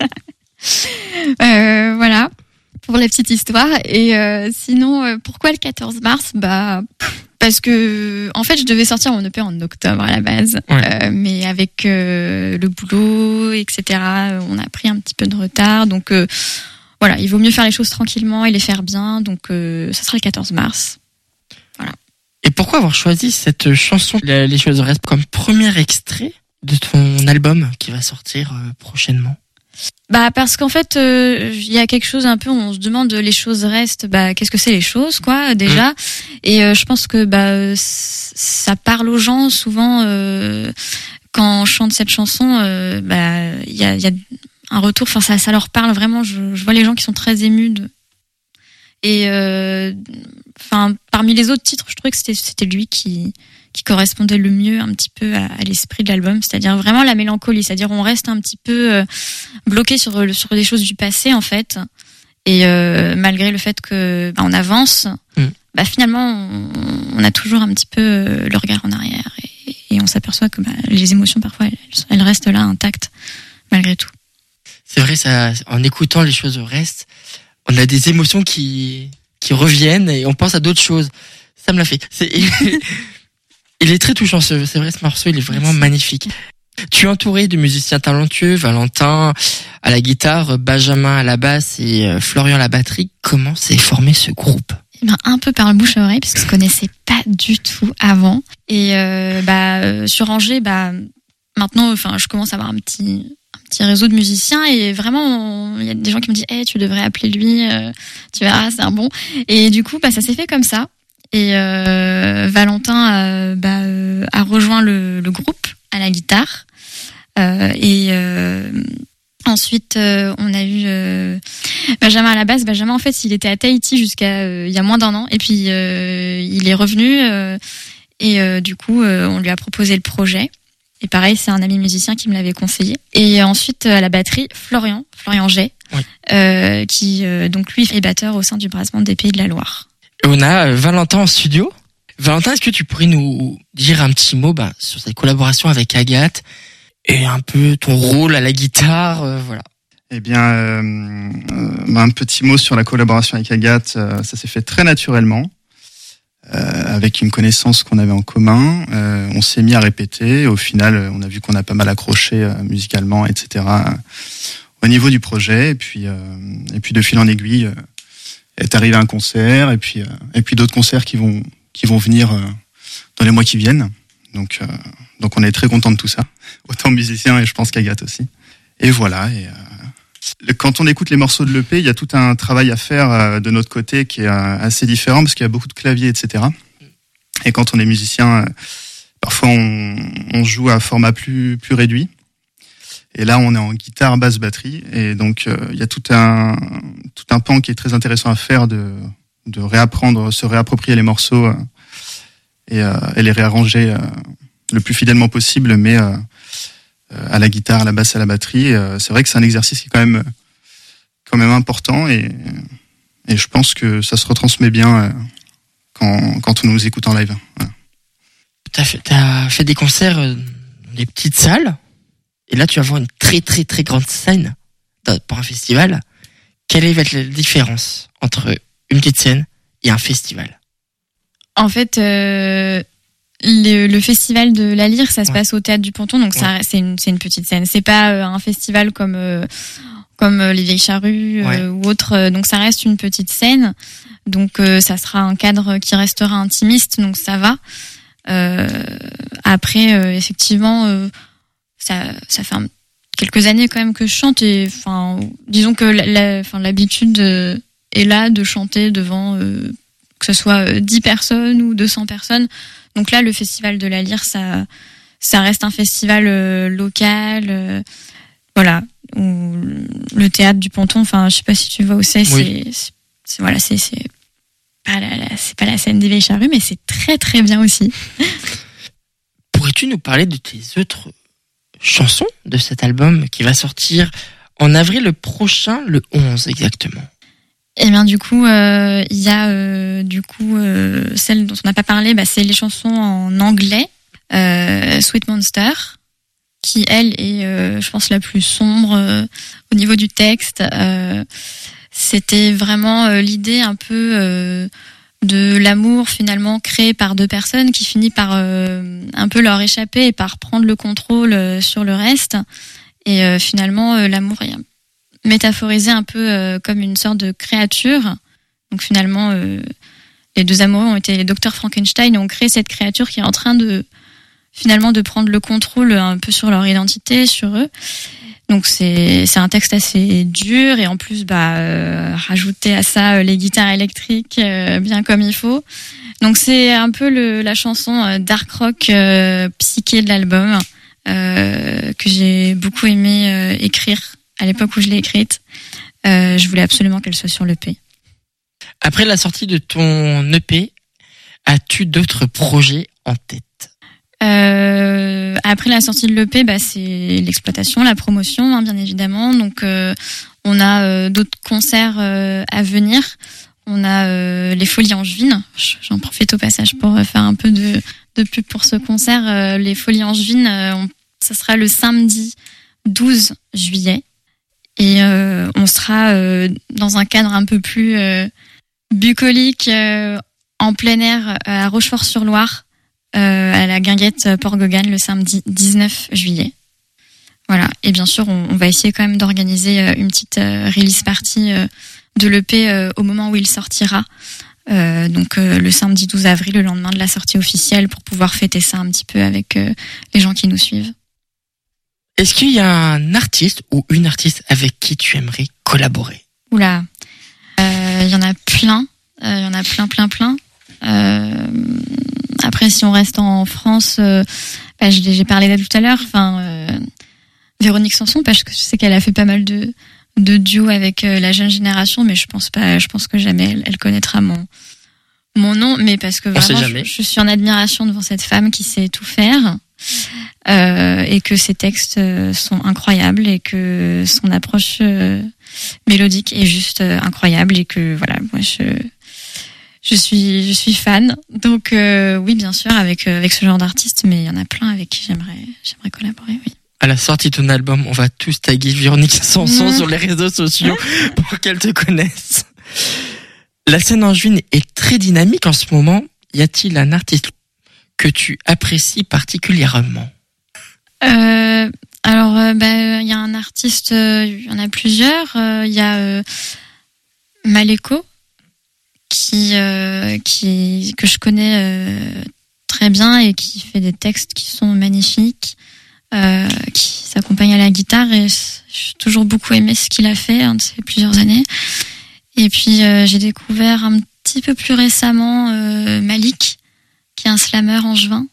Speaker 13: que euh, voilà, pour la petite histoire. Et euh, sinon, euh, pourquoi le quatorze mars ? Bah... Parce que, en fait, je devais sortir mon E P en octobre à la base, ouais. euh, mais avec euh, le boulot, et cetera, on a pris un petit peu de retard. Donc, euh, voilà, il vaut mieux faire les choses tranquillement et les faire bien. Donc, euh, ça sera le quatorze mars. Voilà.
Speaker 11: Et pourquoi avoir choisi cette chanson, Les choses restent, comme premier extrait de ton album qui va sortir euh, prochainement ?
Speaker 13: Bah parce qu'en fait il euh, y a quelque chose un peu, on se demande les choses restent, bah qu'est-ce que c'est les choses quoi déjà, mmh. et euh, je pense que bah ça parle aux gens souvent euh, quand on chante cette chanson, euh, bah il y a, y a un retour, enfin ça ça leur parle vraiment, je, je vois les gens qui sont très émus de... et enfin euh, parmi les autres titres je trouvais que c'était c'était lui qui qui correspondait le mieux un petit peu à, à l'esprit de l'album, c'est-à-dire vraiment la mélancolie, c'est-à-dire on reste un petit peu euh, bloqué sur sur des choses du passé en fait, et euh, malgré le fait que bah, on avance, mmh. bah finalement on, on a toujours un petit peu euh, le regard en arrière, et, et on s'aperçoit que bah, les émotions parfois elles, elles restent là intactes malgré tout.
Speaker 11: C'est vrai, ça, en écoutant Les choses restent, on a des émotions qui qui reviennent et on pense à d'autres choses. Ça me l'a fait. C'est Il est très touchant, c'est vrai, ce morceau, il est vraiment Merci. magnifique. Tu es entouré de musiciens talentueux, Valentin à la guitare, Benjamin à la basse et Florian à la batterie. Comment s'est formé ce groupe ?
Speaker 13: Eh ben, un peu par le bouche à oreille, parce que je ne connaissais pas du tout avant. Et euh, bah, sur Angers, bah, maintenant, enfin, je commence à avoir un petit... petit réseau de musiciens, et vraiment il y a des gens qui me disent hey, tu devrais appeler lui, euh, tu verras, c'est un bon. Et du coup bah ça s'est fait comme ça, et euh, Valentin euh, bah, euh, a rejoint le, le groupe à la guitare, euh, et euh, ensuite euh, on a eu euh, Benjamin à la basse. Benjamin en fait il était à Tahiti jusqu'à euh, il y a moins d'un an, et puis euh, il est revenu, euh, et euh, du coup euh, on lui a proposé le projet. Et pareil, c'est un ami musicien qui me l'avait conseillé. Et ensuite, à la batterie, Florian, Florian Jay, oui. euh, qui, euh, donc lui, est batteur au sein du Brass Band des Pays de la Loire.
Speaker 11: Et on a euh, Valentin en studio. Valentin, est-ce que tu pourrais nous dire un petit mot bah, sur cette collaboration avec Agathe et un peu ton rôle à la guitare, euh, voilà.
Speaker 14: Eh bien, euh, euh, un petit mot sur la collaboration avec Agathe. Euh, ça s'est fait très naturellement. Euh, avec une connaissance qu'on avait en commun, euh, on s'est mis à répéter. Au final, on a vu qu'on a pas mal accroché euh, musicalement, et cetera. Euh, au niveau du projet, et puis euh, et puis de fil en aiguille, euh, est arrivé un concert, et puis euh, et puis d'autres concerts qui vont qui vont venir euh, dans les mois qui viennent. Donc euh, donc on est très content de tout ça, autant musiciens et je pense qu'Agathe aussi. Et voilà. Et euh, quand on écoute les morceaux de l'E P, il y a tout un travail à faire euh, de notre côté qui est euh, assez différent parce qu'il y a beaucoup de claviers, et cetera. Et quand on est musicien, euh, parfois on, on joue à format plus plus réduit. Et là, on est en guitare, basse, batterie, et donc euh, il y a tout un tout un pan qui est très intéressant à faire de de réapprendre, se réapproprier les morceaux euh, et, euh, et les réarranger euh, le plus fidèlement possible, mais euh, à la guitare, à la basse, à la batterie. Euh, c'est vrai que c'est un exercice qui est quand même quand même important, et et je pense que ça se retransmet bien euh, quand quand on nous écoute en live. Voilà.
Speaker 11: T'as fait t'as fait des concerts dans des petites salles. Et là, tu vas voir une très très très grande scène pour un festival. Quelle va être la différence entre une petite scène et un festival?
Speaker 13: En fait, euh, le, le festival de la Lyre, ça se
Speaker 11: Ouais.
Speaker 13: passe au Théâtre du Ponton, donc ça,
Speaker 11: Ouais.
Speaker 13: c'est une, c'est une petite scène. C'est pas euh, un festival comme euh, comme euh, les Vieilles Charrues euh,
Speaker 11: Ouais.
Speaker 13: ou autre. euh, Donc ça reste une petite scène. Donc euh, ça sera un cadre qui restera intimiste, donc ça va. Euh, après, euh, effectivement, euh, ça ça fait un, quelques années quand même que je chante et enfin, disons que la, la- enfin l'habitude euh, est là de chanter devant. Euh, que ce soit euh, dix personnes ou deux cents personnes. Donc là, le Festival de la Lyre, ça, ça reste un festival euh, local, euh, voilà, où le Théâtre du Ponton, enfin, je sais pas si tu vois où c'est,
Speaker 11: Oui.
Speaker 13: c'est, c'est, c'est- voilà, c'est, c'est pas la, la- c'est pas la scène des Vieilles Charrues, mais c'est très très bien aussi.
Speaker 11: Pourrais-tu nous parler de tes autres chansons de cet album qui va sortir en avril prochain, le onze exactement?
Speaker 13: Et bien du coup, euh, il y a euh, du coup euh, celle dont on n'a pas parlé, bah, c'est les chansons en anglais, euh, Sweet Monster, qui elle est, euh, je pense, la plus sombre euh, au niveau du texte. Euh, c'était vraiment euh, l'idée un peu euh, de l'amour finalement créé par deux personnes qui finit par euh, un peu leur échapper et par prendre le contrôle euh, sur le reste. Et euh, finalement, euh, l'amour est métaphorisé un peu euh, comme une sorte de créature. Donc finalement, euh, les deux amoureux ont été les docteurs Frankenstein et ont créé cette créature qui est en train de finalement de prendre le contrôle un peu sur leur identité, sur eux. Donc c'est c'est un texte assez dur et en plus bah euh, rajouter à ça euh, les guitares électriques euh, bien comme il faut. Donc c'est un peu le la chanson euh, dark rock euh, psyché de l'album euh, que j'ai beaucoup aimé euh, écrire à l'époque où je l'ai écrite. Euh, je voulais absolument qu'elle soit sur l'E P.
Speaker 11: Après la sortie de ton E P, as-tu d'autres projets en tête?
Speaker 13: Euh, après la sortie de l'E P, bah, c'est l'exploitation, la promotion, hein, bien évidemment. Donc, euh, on a euh, d'autres concerts euh, à venir. On a euh, les Folies Angevines. J'en profite au passage pour faire un peu de, de pub pour ce concert. Euh, les Folies Angevines, euh, on, ça sera le samedi douze juillet. Et euh, on sera euh, dans un cadre un peu plus euh, bucolique, euh, en plein air, à Rochefort-sur-Loire. Euh, à la Guinguette Port-Gauguin le samedi dix-neuf juillet. Voilà. Et bien sûr, on, on va essayer quand même d'organiser euh, une petite euh, release party euh, de l'E P euh, au moment où il sortira. Euh, donc euh, le samedi douze avril, le lendemain de la sortie officielle, pour pouvoir fêter ça un petit peu avec euh, les gens qui nous suivent.
Speaker 11: Est-ce qu'il y a un artiste ou une artiste avec qui tu aimerais collaborer?
Speaker 13: Oula, euh, il y en a plein. Il euh, y en a plein, plein, plein. Euh, Après, si on reste en France, euh, bah, j'ai, j'ai parlé d'elle tout à l'heure. Enfin, euh, Véronique Sanson, parce que je sais qu'elle a fait pas mal de de duos avec euh, la jeune génération, mais je pense pas. Je pense que jamais elle, elle connaîtra mon mon nom, mais parce que vraiment, je, je suis en admiration devant cette femme qui sait tout faire euh, et que ses textes sont incroyables et que son approche euh, mélodique est juste euh, incroyable et que voilà, moi je Je suis, je suis fan. Donc euh, oui, bien sûr, avec euh, avec ce genre d'artiste, mais il y en a plein avec qui j'aimerais, j'aimerais collaborer. Oui.
Speaker 11: À la sortie de ton album, on va tous taguer Véronique Sanson
Speaker 13: Mmh.
Speaker 11: sur les réseaux sociaux pour qu'elle te connaisse. La scène angevine est très dynamique en ce moment. Y a-t-il un artiste que tu apprécies particulièrement?
Speaker 13: Euh, alors, euh, bah, il y a un artiste, il euh, y en a plusieurs. Il euh, y a euh, Maleko. Qui, euh, qui que je connais euh, très bien et qui fait des textes qui sont magnifiques, euh, qui s'accompagne à la guitare et j'ai toujours beaucoup aimé ce qu'il a fait hein, depuis plusieurs années. Et puis euh, j'ai découvert un petit peu plus récemment euh, Malik, qui est un slammer angevin,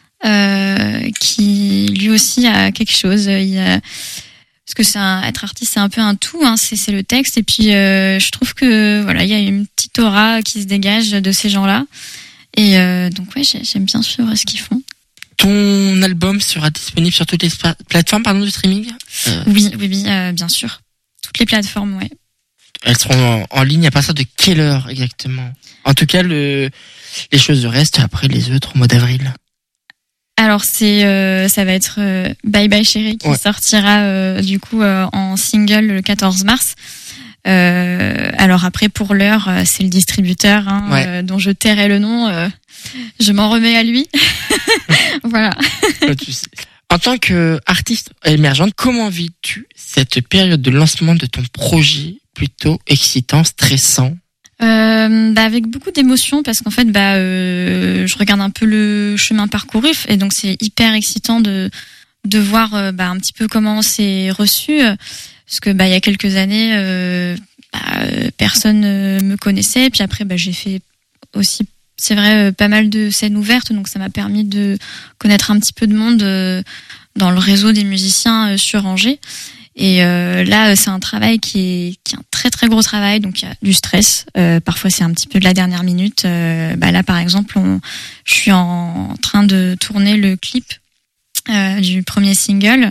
Speaker 13: euh, qui lui aussi a quelque chose. Il a, parce que c'est un, être artiste, c'est un peu un tout, hein, c'est, c'est le texte. Et puis, euh, je trouve que voilà, il y a une petite aura qui se dégage de ces gens-là. Et euh, donc, ouais, j'aime bien suivre ce qu'ils font.
Speaker 11: Ton album sera disponible sur toutes les spa- plateformes, pardon, de streaming?
Speaker 13: euh... Oui, oui, oui, euh, bien sûr. Toutes les plateformes, ouais.
Speaker 11: Elles seront en, en ligne à partir de quelle heure exactement? En tout cas, le, les choses restent après les autres au mois d'avril.
Speaker 13: Alors c'est euh, ça va être euh, Bye Bye Chérie qui ouais. sortira euh, du coup euh, en single le quatorze mars. Euh, alors après pour l'heure euh, c'est le distributeur hein, ouais. euh, dont je tairai le nom. Euh, je m'en remets à lui. Voilà.
Speaker 11: En tant qu'artiste émergente, comment vis-tu cette période de lancement de ton projet plutôt excitant, stressant?
Speaker 13: Euh, bah avec beaucoup d'émotions parce qu'en fait bah euh, je regarde un peu le chemin parcouru et donc c'est hyper excitant de de voir euh, bah un petit peu comment c'est reçu parce que bah il y a quelques années euh, bah, personne euh, me connaissait puis après bah j'ai fait aussi c'est vrai pas mal de scènes ouvertes donc ça m'a permis de connaître un petit peu de monde euh, dans le réseau des musiciens euh, sur Angers. Et euh, là, c'est un travail qui est, qui est un très très gros travail, donc il y a du stress. Euh, parfois, c'est un petit peu de la dernière minute. Euh, bah là, par exemple, on, je suis en train de tourner le clip euh, du premier single,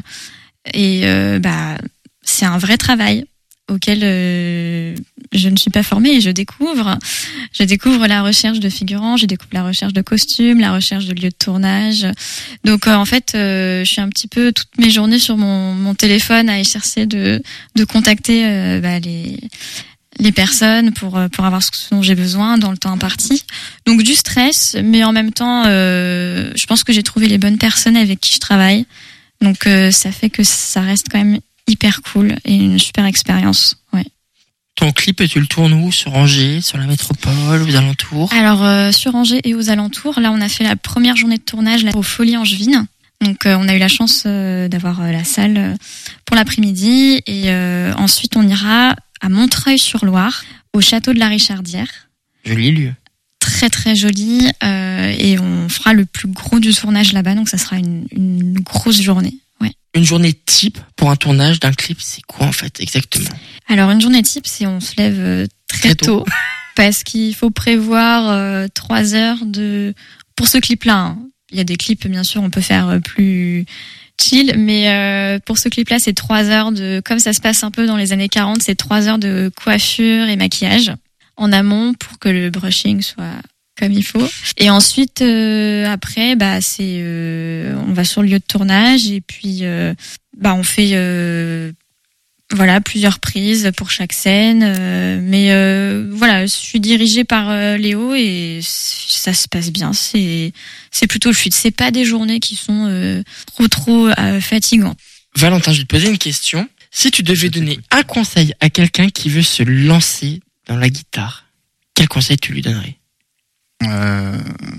Speaker 13: et euh, bah c'est un vrai travail auquel euh, je ne suis pas formée et je découvre. Je découvre la recherche de figurants, je découvre la recherche de costumes, la recherche de lieux de tournage. Donc euh, en fait, euh, je suis un petit peu toutes mes journées sur mon, mon téléphone à chercher de, de contacter euh, bah, les, les personnes pour, pour avoir ce dont j'ai besoin dans le temps imparti. Donc du stress, mais en même temps, euh, je pense que j'ai trouvé les bonnes personnes avec qui je travaille. Donc euh, ça fait que ça reste quand même hyper cool et une super expérience. Ouais.
Speaker 11: Ton clip, tu le tournes où? Sur Angers, sur la métropole, aux alentours?
Speaker 13: Alors euh, sur Angers et aux alentours, là on a fait la première journée de tournage là, aux Folies Angevines. Donc euh, on a eu la chance euh, d'avoir euh, la salle euh, pour l'après-midi et euh, ensuite on ira à Montreuil-sur-Loire, au château de la Richardière.
Speaker 11: Joli lieu.
Speaker 13: Très très joli euh, et on fera le plus gros du tournage là-bas, donc ça sera une, une grosse journée. Ouais.
Speaker 11: Une journée type pour un tournage d'un clip, c'est quoi en fait exactement?
Speaker 13: Alors une journée type, c'est on se lève euh, très, très tôt, tôt parce qu'il faut prévoir euh, trois heures de pour ce clip-là. Hein. Il y a des clips bien sûr, on peut faire plus chill, mais euh, pour ce clip-là, c'est trois heures de comme ça se passe un peu dans les années quarante, c'est trois heures de coiffure et maquillage en amont pour que le brushing soit comme il faut. Et ensuite, euh, après, bah c'est, euh, on va sur le lieu de tournage et puis euh, bah on fait euh, voilà plusieurs prises pour chaque scène. Euh, mais euh, voilà, je suis dirigée par euh, Léo et ça se passe bien. C'est c'est plutôt fluide. C'est pas des journées qui sont euh, trop trop euh, fatigantes.
Speaker 11: Valentin, je vais te poser une question. Si tu devais donner un conseil à quelqu'un qui veut se lancer dans la guitare, quel conseil tu lui donnerais?
Speaker 14: Euh,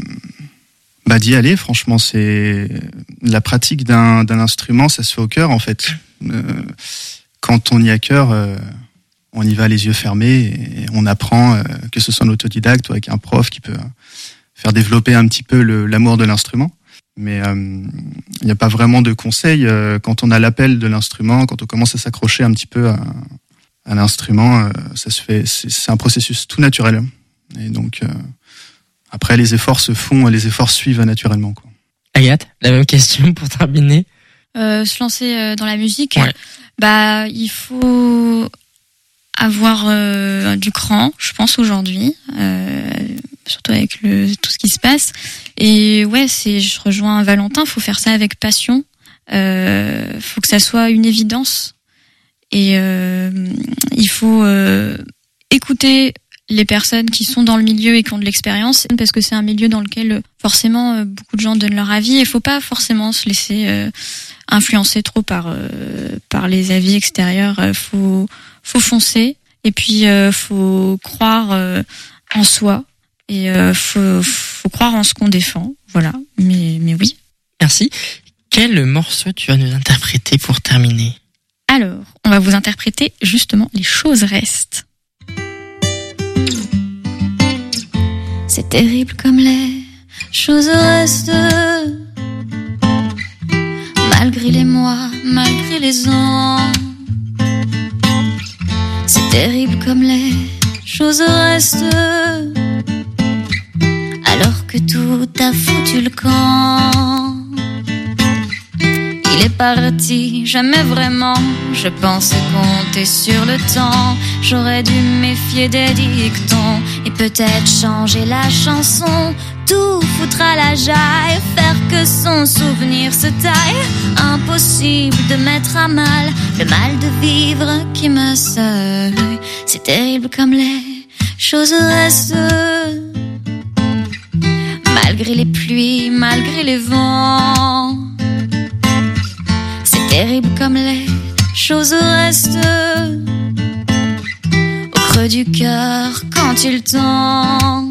Speaker 14: bah d'y aller, franchement, c'est la pratique d'un, d'un instrument, ça se fait au cœur en fait. Euh, quand on y a cœur, euh, on y va les yeux fermés et on apprend, euh, que ce soit un autodidacte ou avec un prof qui peut faire développer un petit peu le, l'amour de l'instrument. Mais il euh, n'y a pas vraiment de conseil euh, quand on a l'appel de l'instrument, quand on commence à s'accrocher un petit peu à, à l'instrument, euh, ça se fait, c'est, c'est un processus tout naturel. Et donc euh, après, les efforts se font, les efforts suivent naturellement, quoi.
Speaker 11: Agathe, la même question pour terminer.
Speaker 13: Euh, se lancer dans la musique,
Speaker 11: ouais.
Speaker 13: bah il faut avoir euh, du cran, je pense aujourd'hui, euh, surtout avec le tout ce qui se passe. Et ouais, c'est, je rejoins Valentin, faut faire ça avec passion. Euh, faut que ça soit une évidence. Et euh, il faut euh, écouter les personnes qui sont dans le milieu et qui ont de l'expérience, parce que c'est un milieu dans lequel forcément beaucoup de gens donnent leur avis et il faut pas forcément se laisser euh, influencer trop par euh, par les avis extérieurs. Faut faut foncer et puis euh, faut croire euh, en soi et euh, faut faut croire en ce qu'on défend. Voilà. Mais mais oui.
Speaker 11: Merci. Quel morceau tu vas nous interpréter pour terminer?
Speaker 13: Alors, on va vous interpréter justement Les choses restent.
Speaker 12: C'est terrible comme les choses restent, malgré les mois, malgré les ans. C'est terrible comme les choses restent, alors que tout a foutu le camp. Il est parti, jamais vraiment. Je pensais compter sur le temps. J'aurais dû me méfier des dictons et peut-être changer la chanson. Tout foutre à la jaille, faire que son souvenir se taille. Impossible de mettre à mal le mal de vivre qui m'assaille. C'est terrible comme les choses restent. Malgré les pluies, malgré les vents. C'est terrible comme les choses restent. Au creux du cœur quand il tangue.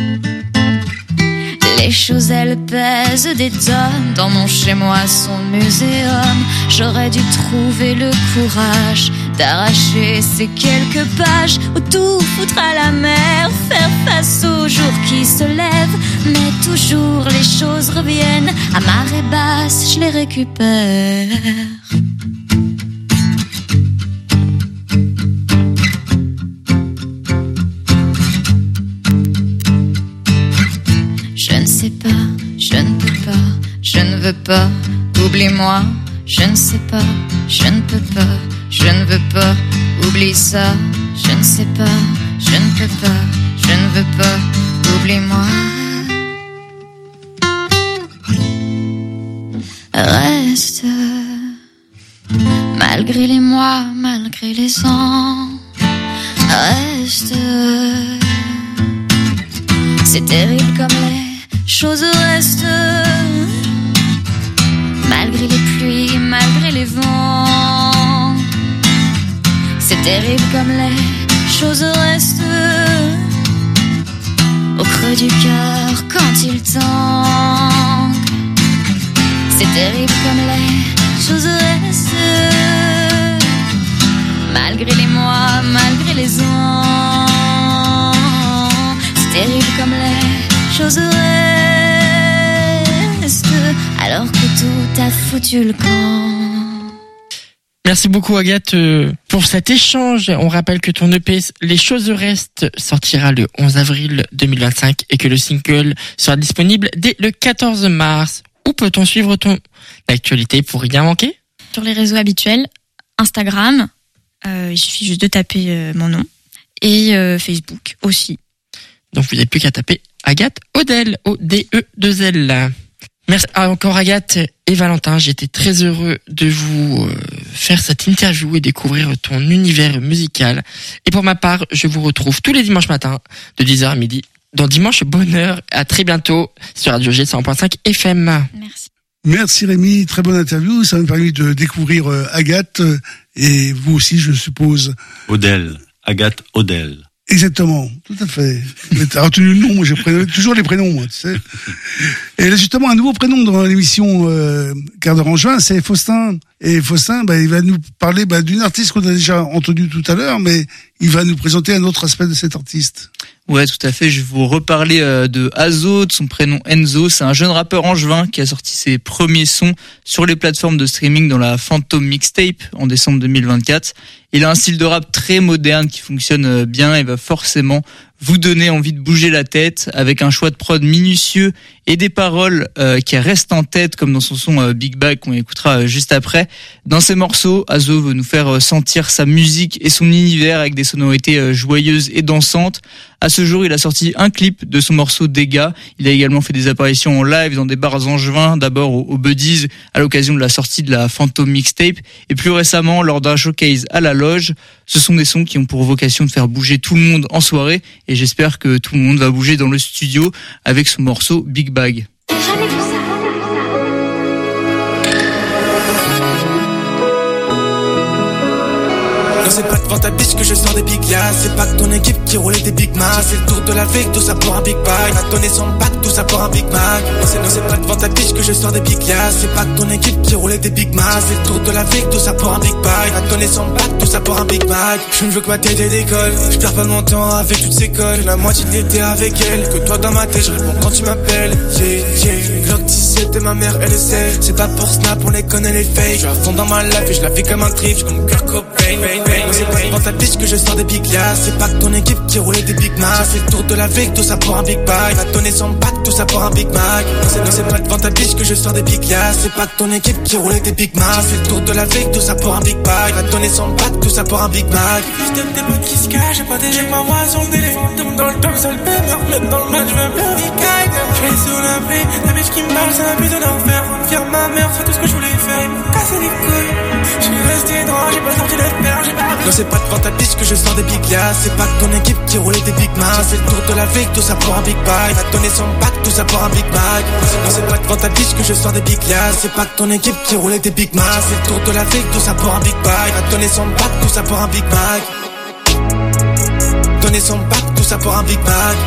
Speaker 12: Les choses elles pèsent des tonnes. Dans mon chez-moi son muséum. J'aurais dû trouver le courage d'arracher ces quelques pages. Ou tout foutre à la mer. Faire face au jour qui se lève. Mais toujours les choses reviennent. À marée basse je les récupère. Je ne sais pas, je ne peux pas, je ne veux pas, oublie-moi. Je ne sais pas, je ne peux pas, je ne veux pas, oublie ça. Je ne sais pas, je ne peux pas, je ne veux pas, oublie-moi. Reste, malgré les mois, malgré les ans. Reste, c'est terrible comme les choses restent. Malgré les pluies, malgré les vents. C'est terrible comme les choses restent. Au creux du cœur quand il tangue. C'est terrible comme les choses restent. Malgré les mois, malgré les ans. C'est terrible comme les choses restent, alors que tout a foutu le camp.
Speaker 11: Merci beaucoup Agathe pour cet échange. On rappelle que ton E P Les choses restent sortira le onze avril deux mille vingt-cinq et que le single sera disponible dès le quatorze mars. Où peut-on suivre ton actualité pour rien manquer?
Speaker 13: Sur les réseaux habituels, Instagram, euh, il suffit juste de taper euh, mon nom, et euh, Facebook aussi.
Speaker 11: Donc vous n'avez plus qu'à taper Agathe Odell, O D E deux L. Merci encore Agathe et Valentin, j'étais très heureux de vous faire cette interview et découvrir ton univers musical. Et pour ma part, je vous retrouve tous les dimanches matins de dix heures à midi dans Dimanche Bonheur. À très bientôt sur Radio G cent point cinq F M.
Speaker 13: Merci.
Speaker 5: Merci Rémi, très bonne interview, ça m'a permis de découvrir Agathe et vous aussi je suppose.
Speaker 6: Odell, Agathe Odell.
Speaker 5: Exactement, tout à fait. T'as retenu le nom, moi j'ai pris toujours les prénoms, moi, tu sais. Et là justement un nouveau prénom dans l'émission euh, Quart d'heure en juin, c'est Faustin. Et Faustin, bah, il va nous parler bah, d'une artiste qu'on a déjà entendue tout à l'heure, mais il va nous présenter un autre aspect de cet artiste.
Speaker 15: Ouais, tout à fait. Je vais vous reparler euh, de Azo, de son prénom Enzo. C'est un jeune rappeur angevin qui a sorti ses premiers sons sur les plateformes de streaming dans la Phantom Mixtape en décembre deux mille vingt-quatre. Il a un style de rap très moderne qui fonctionne bien et va forcément vous donner envie de bouger la tête avec un choix de prod minutieux et des paroles euh, qui restent en tête comme dans son son euh, Big Bag qu'on écoutera euh, juste après. Dans ses morceaux, Azo veut nous faire euh, sentir sa musique et son univers avec des sonorités euh, joyeuses et dansantes. À ce jour, il a sorti un clip de son morceau Dégâts. Il a également fait des apparitions en live dans des bars angevins, d'abord au, au Buddies à l'occasion de la sortie de la Phantom Mixtape et plus récemment lors d'un showcase à la Loge. Ce sont des sons qui ont pour vocation de faire bouger tout le monde en soirée et j'espère que tout le monde va bouger dans le studio avec son morceau Big Bag.
Speaker 7: Non, c'est pas devant ta biche que je sors des big yass. C'est pas que ton équipe qui roulait des big mass. C'est le tour de la vie, tout ça pour un big bag. M'a donné son bac, tout ça pour un big mac. Non, c'est, non, c'est pas devant ta biche que je sors des big yass. C'est pas que ton équipe qui roulait des big mass. C'est le tour de la vie, tout ça pour un big bag. M'a donné son bac, tout ça pour un big mac. Je ne veux que ma tête décolle. Je perds pas mon temps avec toutes ces colles. La moitié de l'été avec elle. Que toi dans ma tête, je réponds quand tu m'appelles. Yeah, yeah. Glock dix-sept et ma mère, elle le sait. C'est pas pour Snap, on les connaît les fakes. Je suis à fond dans ma life et je la vis comme un trip. J'suis comme Kurt Cobain. bang, bang, bang. Non, c'est pas devant ta biche que je sors des big glass. C'est pas que ton équipe qui roulait des big macs. J'ai fait le tour de la ville, tout ça pour un big bag. M'a donné son bac, tout ça pour un big mac. Non, c'est, non, c'est pas devant ta biche que je sors des big glass. C'est pas que ton équipe qui roulait des big macs. J'ai fait le tour de la ville, tout ça pour un big bag. M'a donné son bac, tout ça pour un big mac. Je t'aime des potes qui se cachent, j'ai pas déjà que ma voix sur le téléphone. Dans le top, ça le fait, même dans le match, je veux plus vite. Je suis sur la pluie, la biche qui me parle, ça m'a plus de l'enfer. Fier ma mère, c'est tout ce que je voulais faire. Ils m'ont cassé les couilles. Je suis resté droit, j'ai pas sorti de fer, j'ai pas. Non, c'est pas devant ta biche que je sors des big glass. C'est pas que ton équipe qui roulait des big macs. J'ai fait le tour de la ville, tout ça pour un big bag. M'a donné son bac, tout ça pour un big bag. Non, c'est pas devant ta biche que je sors des big glass. C'est pas que ton équipe qui roulait des big macs. J'ai fait le tour de la ville, tout ça pour un big bag. M'a donné son bac, tout ça pour un big bag. Donner son bac, tout ça pour un big bag.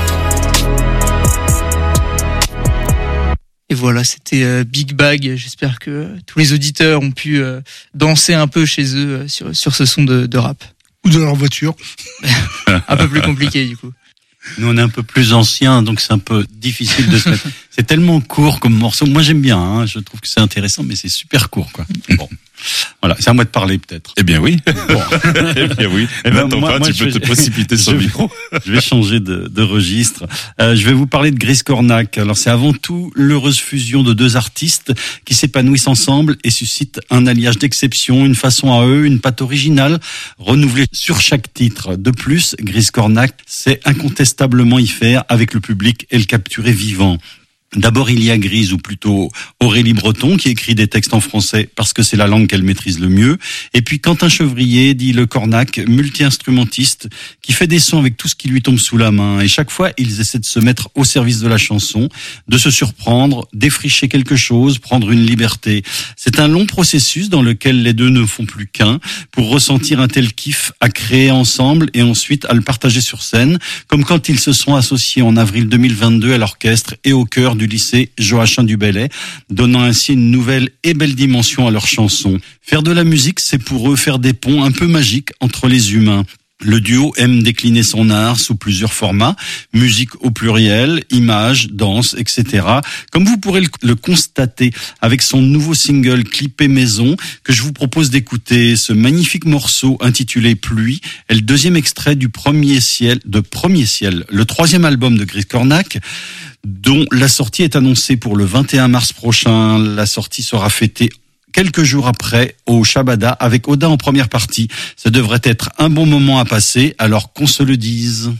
Speaker 15: Et voilà, c'était euh, Big Bag. J'espère que euh, tous les auditeurs ont pu euh, danser un peu chez eux euh, sur, sur ce son de, de rap.
Speaker 5: Ou de leur voiture.
Speaker 15: Un peu plus compliqué du coup.
Speaker 6: Nous, on est un peu plus anciens, donc c'est un peu difficile de se mettre. C'est tellement court comme morceau. Moi, j'aime bien, hein. Je trouve que c'est intéressant, mais c'est super court, quoi. Bon. Voilà, c'est à moi de parler, peut-être.
Speaker 2: Eh bien, oui. Bon. Eh bien, oui.
Speaker 6: Eh ben,
Speaker 2: N'attends
Speaker 6: moi,
Speaker 2: pas,
Speaker 6: moi,
Speaker 2: tu
Speaker 6: je
Speaker 2: peux
Speaker 6: vais-
Speaker 2: te précipiter sur le
Speaker 6: je-
Speaker 2: micro.
Speaker 6: Je vais changer de, de registre. Euh, je vais vous parler de Gris Cornac. Alors, c'est avant tout l'heureuse fusion de deux artistes qui s'épanouissent ensemble et suscitent un alliage d'exception, une façon à eux, une patte originale, renouvelée sur chaque titre. De plus, Gris Cornac sait incontestablement y faire avec le public et le capturer vivant. D'abord, il y a Grise, ou plutôt Aurélie Breton, qui écrit des textes en français parce que c'est la langue qu'elle maîtrise le mieux. Et puis Quentin Chevrier, dit le Cornac, multi-instrumentiste, qui fait des sons avec tout ce qui lui tombe sous la main. Et chaque fois, ils essaient de se mettre au service de la chanson, de se surprendre, défricher quelque chose, prendre une liberté. C'est un long processus dans lequel les deux ne font plus qu'un pour ressentir un tel kiff à créer ensemble et ensuite à le partager sur scène, comme quand ils se sont associés en avril deux mille vingt-deux à l'orchestre et au chœur du lycée Joachim du Bellay, donnant ainsi une nouvelle et belle dimension à leurs chansons. Faire de la musique, c'est pour eux faire des ponts un peu magiques entre les humains. Le duo aime décliner son art sous plusieurs formats, musique au pluriel, images, danse, et cetera. Comme vous pourrez le, le constater avec son nouveau single clippé maison, que je vous propose d'écouter. Ce magnifique morceau intitulé Pluie est le deuxième extrait du Premier Ciel, de Premier Ciel, le troisième album de Gris Cornac, dont la sortie est annoncée pour le vingt et un mars prochain. La sortie sera fêtée quelques jours après au Shabada avec Oda en première partie. Ça devrait être un bon moment à passer, alors qu'on se le dise.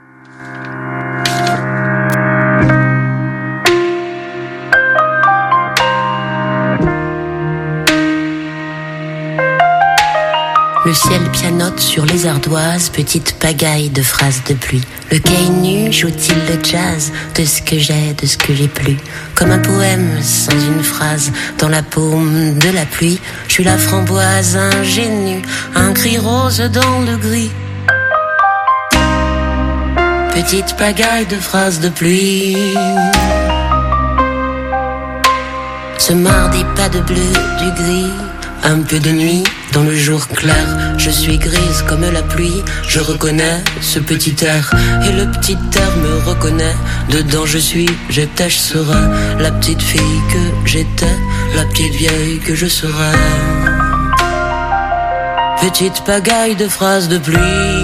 Speaker 16: Le ciel pianote sur les ardoises, petite pagaille de phrases de pluie. Le caille nu joue-t-il le jazz de ce que j'ai, de ce que j'ai plus. Comme un poème sans une phrase, dans la paume de la pluie. Je suis la framboise ingénue, un cri rose dans le gris. Petite pagaille de phrases de pluie. Ce mardi, pas de bleu, du gris. Un peu de nuit, dans le jour clair, je suis grise comme la pluie. Je reconnais ce petit air, et le petit air me reconnaît. Dedans je suis, j'étais, je serai la petite fille que j'étais, la petite vieille que je serai. Petite pagaille de phrases de pluie.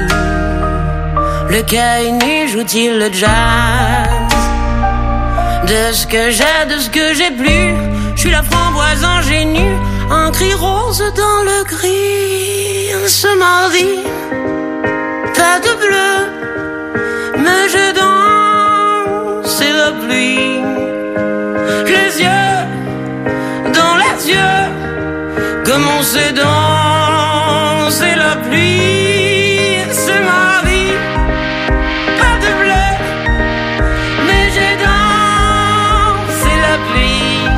Speaker 16: Le caille nu joue-t-il le jazz de ce que j'ai, de ce que j'ai plus. Je suis la framboise ingénue, un cri rose dans le gris. Ce mardi, pas de bleu, mais je danse, c'est la pluie. Les yeux dans les yeux, comme on sait danser la pluie. Ce mardi, pas de bleu, mais je danse, c'est la pluie.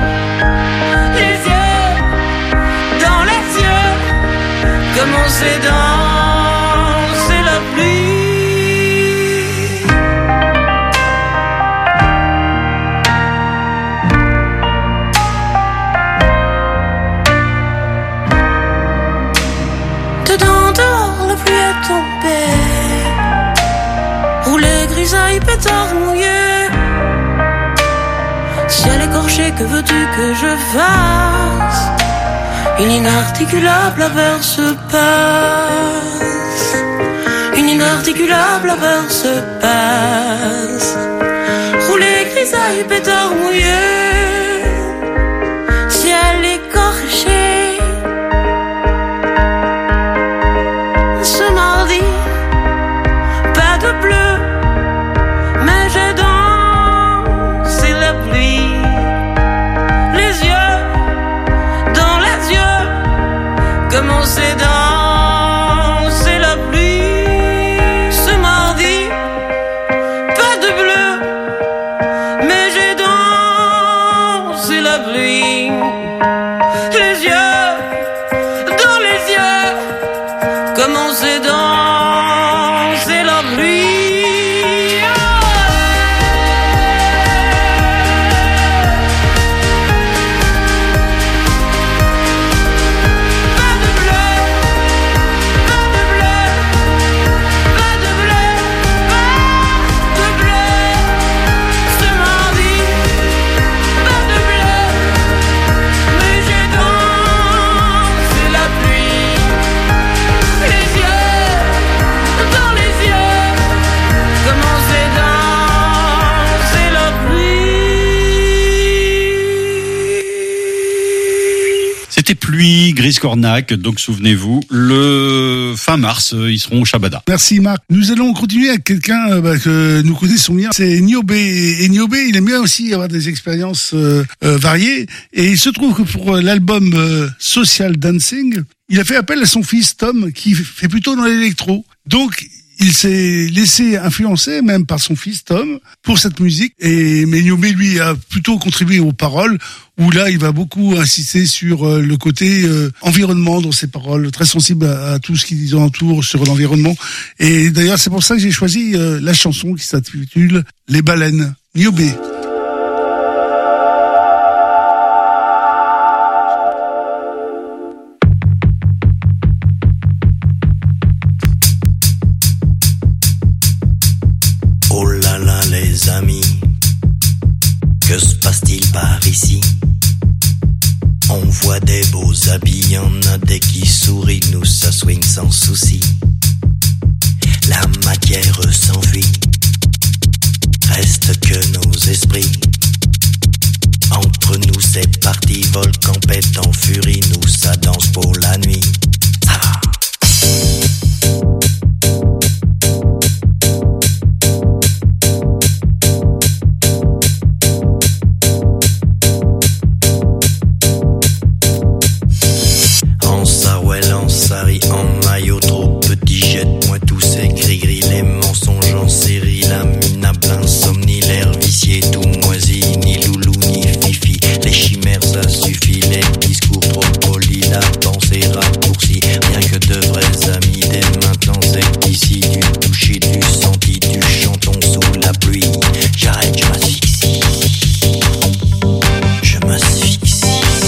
Speaker 16: Comme on sait danser la pluie. Dedans, dehors, la pluie est tombée. Roulé, grisaille, pétard mouillé. Ciel écorché, que veux-tu que je fasse? Une inarticulable averse passe. Une inarticulable averse passe. Rouler grisaille, pétard mouillé. Ciel écorché. Ce mardi, pas de bleu, mais j'ai dansé la pluie. Les yeux dans les yeux, comment c'est danser la pluie. Ce mardi, pas de bleu, mais j'ai dansé la pluie. Les yeux dans les yeux, comment c'est danser la pluie.
Speaker 6: C'était Pluie, Grise Cornac, donc souvenez-vous, le fin mars, ils seront au Shabada.
Speaker 5: Merci Marc. Nous allons continuer avec quelqu'un euh, bah, que nous connaissons bien, c'est Niobe. Et Niobe, il aime bien aussi avoir des expériences euh, euh, variées. Et il se trouve que pour l'album euh, Social Dancing, il a fait appel à son fils Tom, qui fait plutôt dans l'électro. Donc, il s'est laissé influencer même par son fils Tom pour cette musique. Et mais Niobe, lui, a plutôt contribué aux paroles, où là, il va beaucoup insister sur euh, le côté euh, environnement dans ses paroles, très sensible à, à tout ce qui les entoure sur l'environnement. Et d'ailleurs, c'est pour ça que j'ai choisi euh, la chanson qui s'intitule Les baleines. Niobe.
Speaker 17: Oh là là les amis, que se passe-t-il par ici? On voit des beaux habits, y'en a des qui sourient, nous ça swing sans souci. La matière s'enfuit, reste que nos esprits. Entre nous c'est parti, volcan pète en furie, nous ça danse pour la nuit. Ah. En maillot trop petit, jette-moi tous ces gris-gris, les mensonges en série, la minable insomnie, l'air vicié, tout moisi, ni loulou, ni fifi, les chimères ça suffit, les discours trop polis, la pensée raccourcie, rien que de vrais amis, dès maintenant c'est ici, du toucher, du senti, du chanton sous la pluie, j'arrête, je m'asphyxie, je m'asphyxie.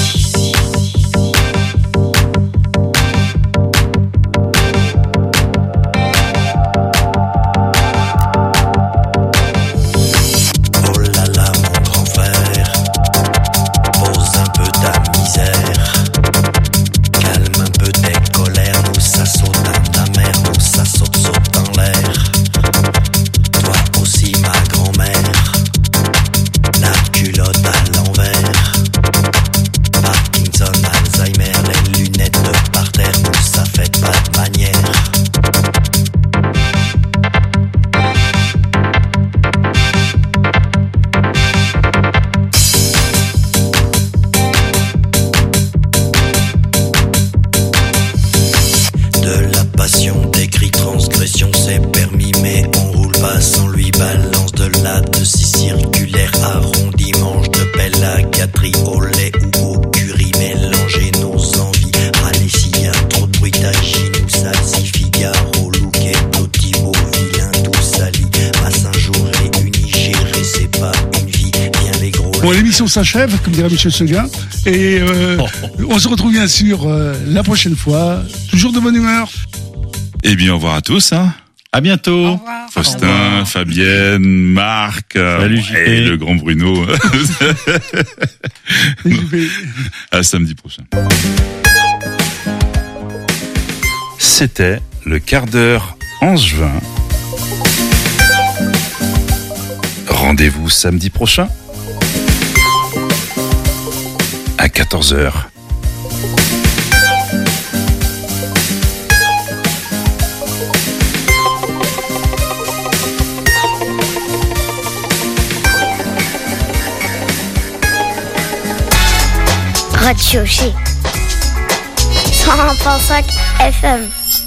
Speaker 5: Bon, l'émission s'achève, comme dirait Michel Seguin, et euh, on se retrouve bien sûr euh, la prochaine fois, toujours de bonne humeur.
Speaker 2: Eh bien, au revoir à tous. Hein.
Speaker 6: À bientôt.
Speaker 5: Au revoir.
Speaker 2: Faustin,
Speaker 5: Au revoir.
Speaker 2: Fabienne, Marc,
Speaker 6: Salut,
Speaker 2: euh, et le grand Bruno. À samedi prochain.
Speaker 4: C'était le quart d'heure angevin. Rendez-vous samedi prochain à quatorze heures.
Speaker 18: Radio J cent un virgule cinq F M.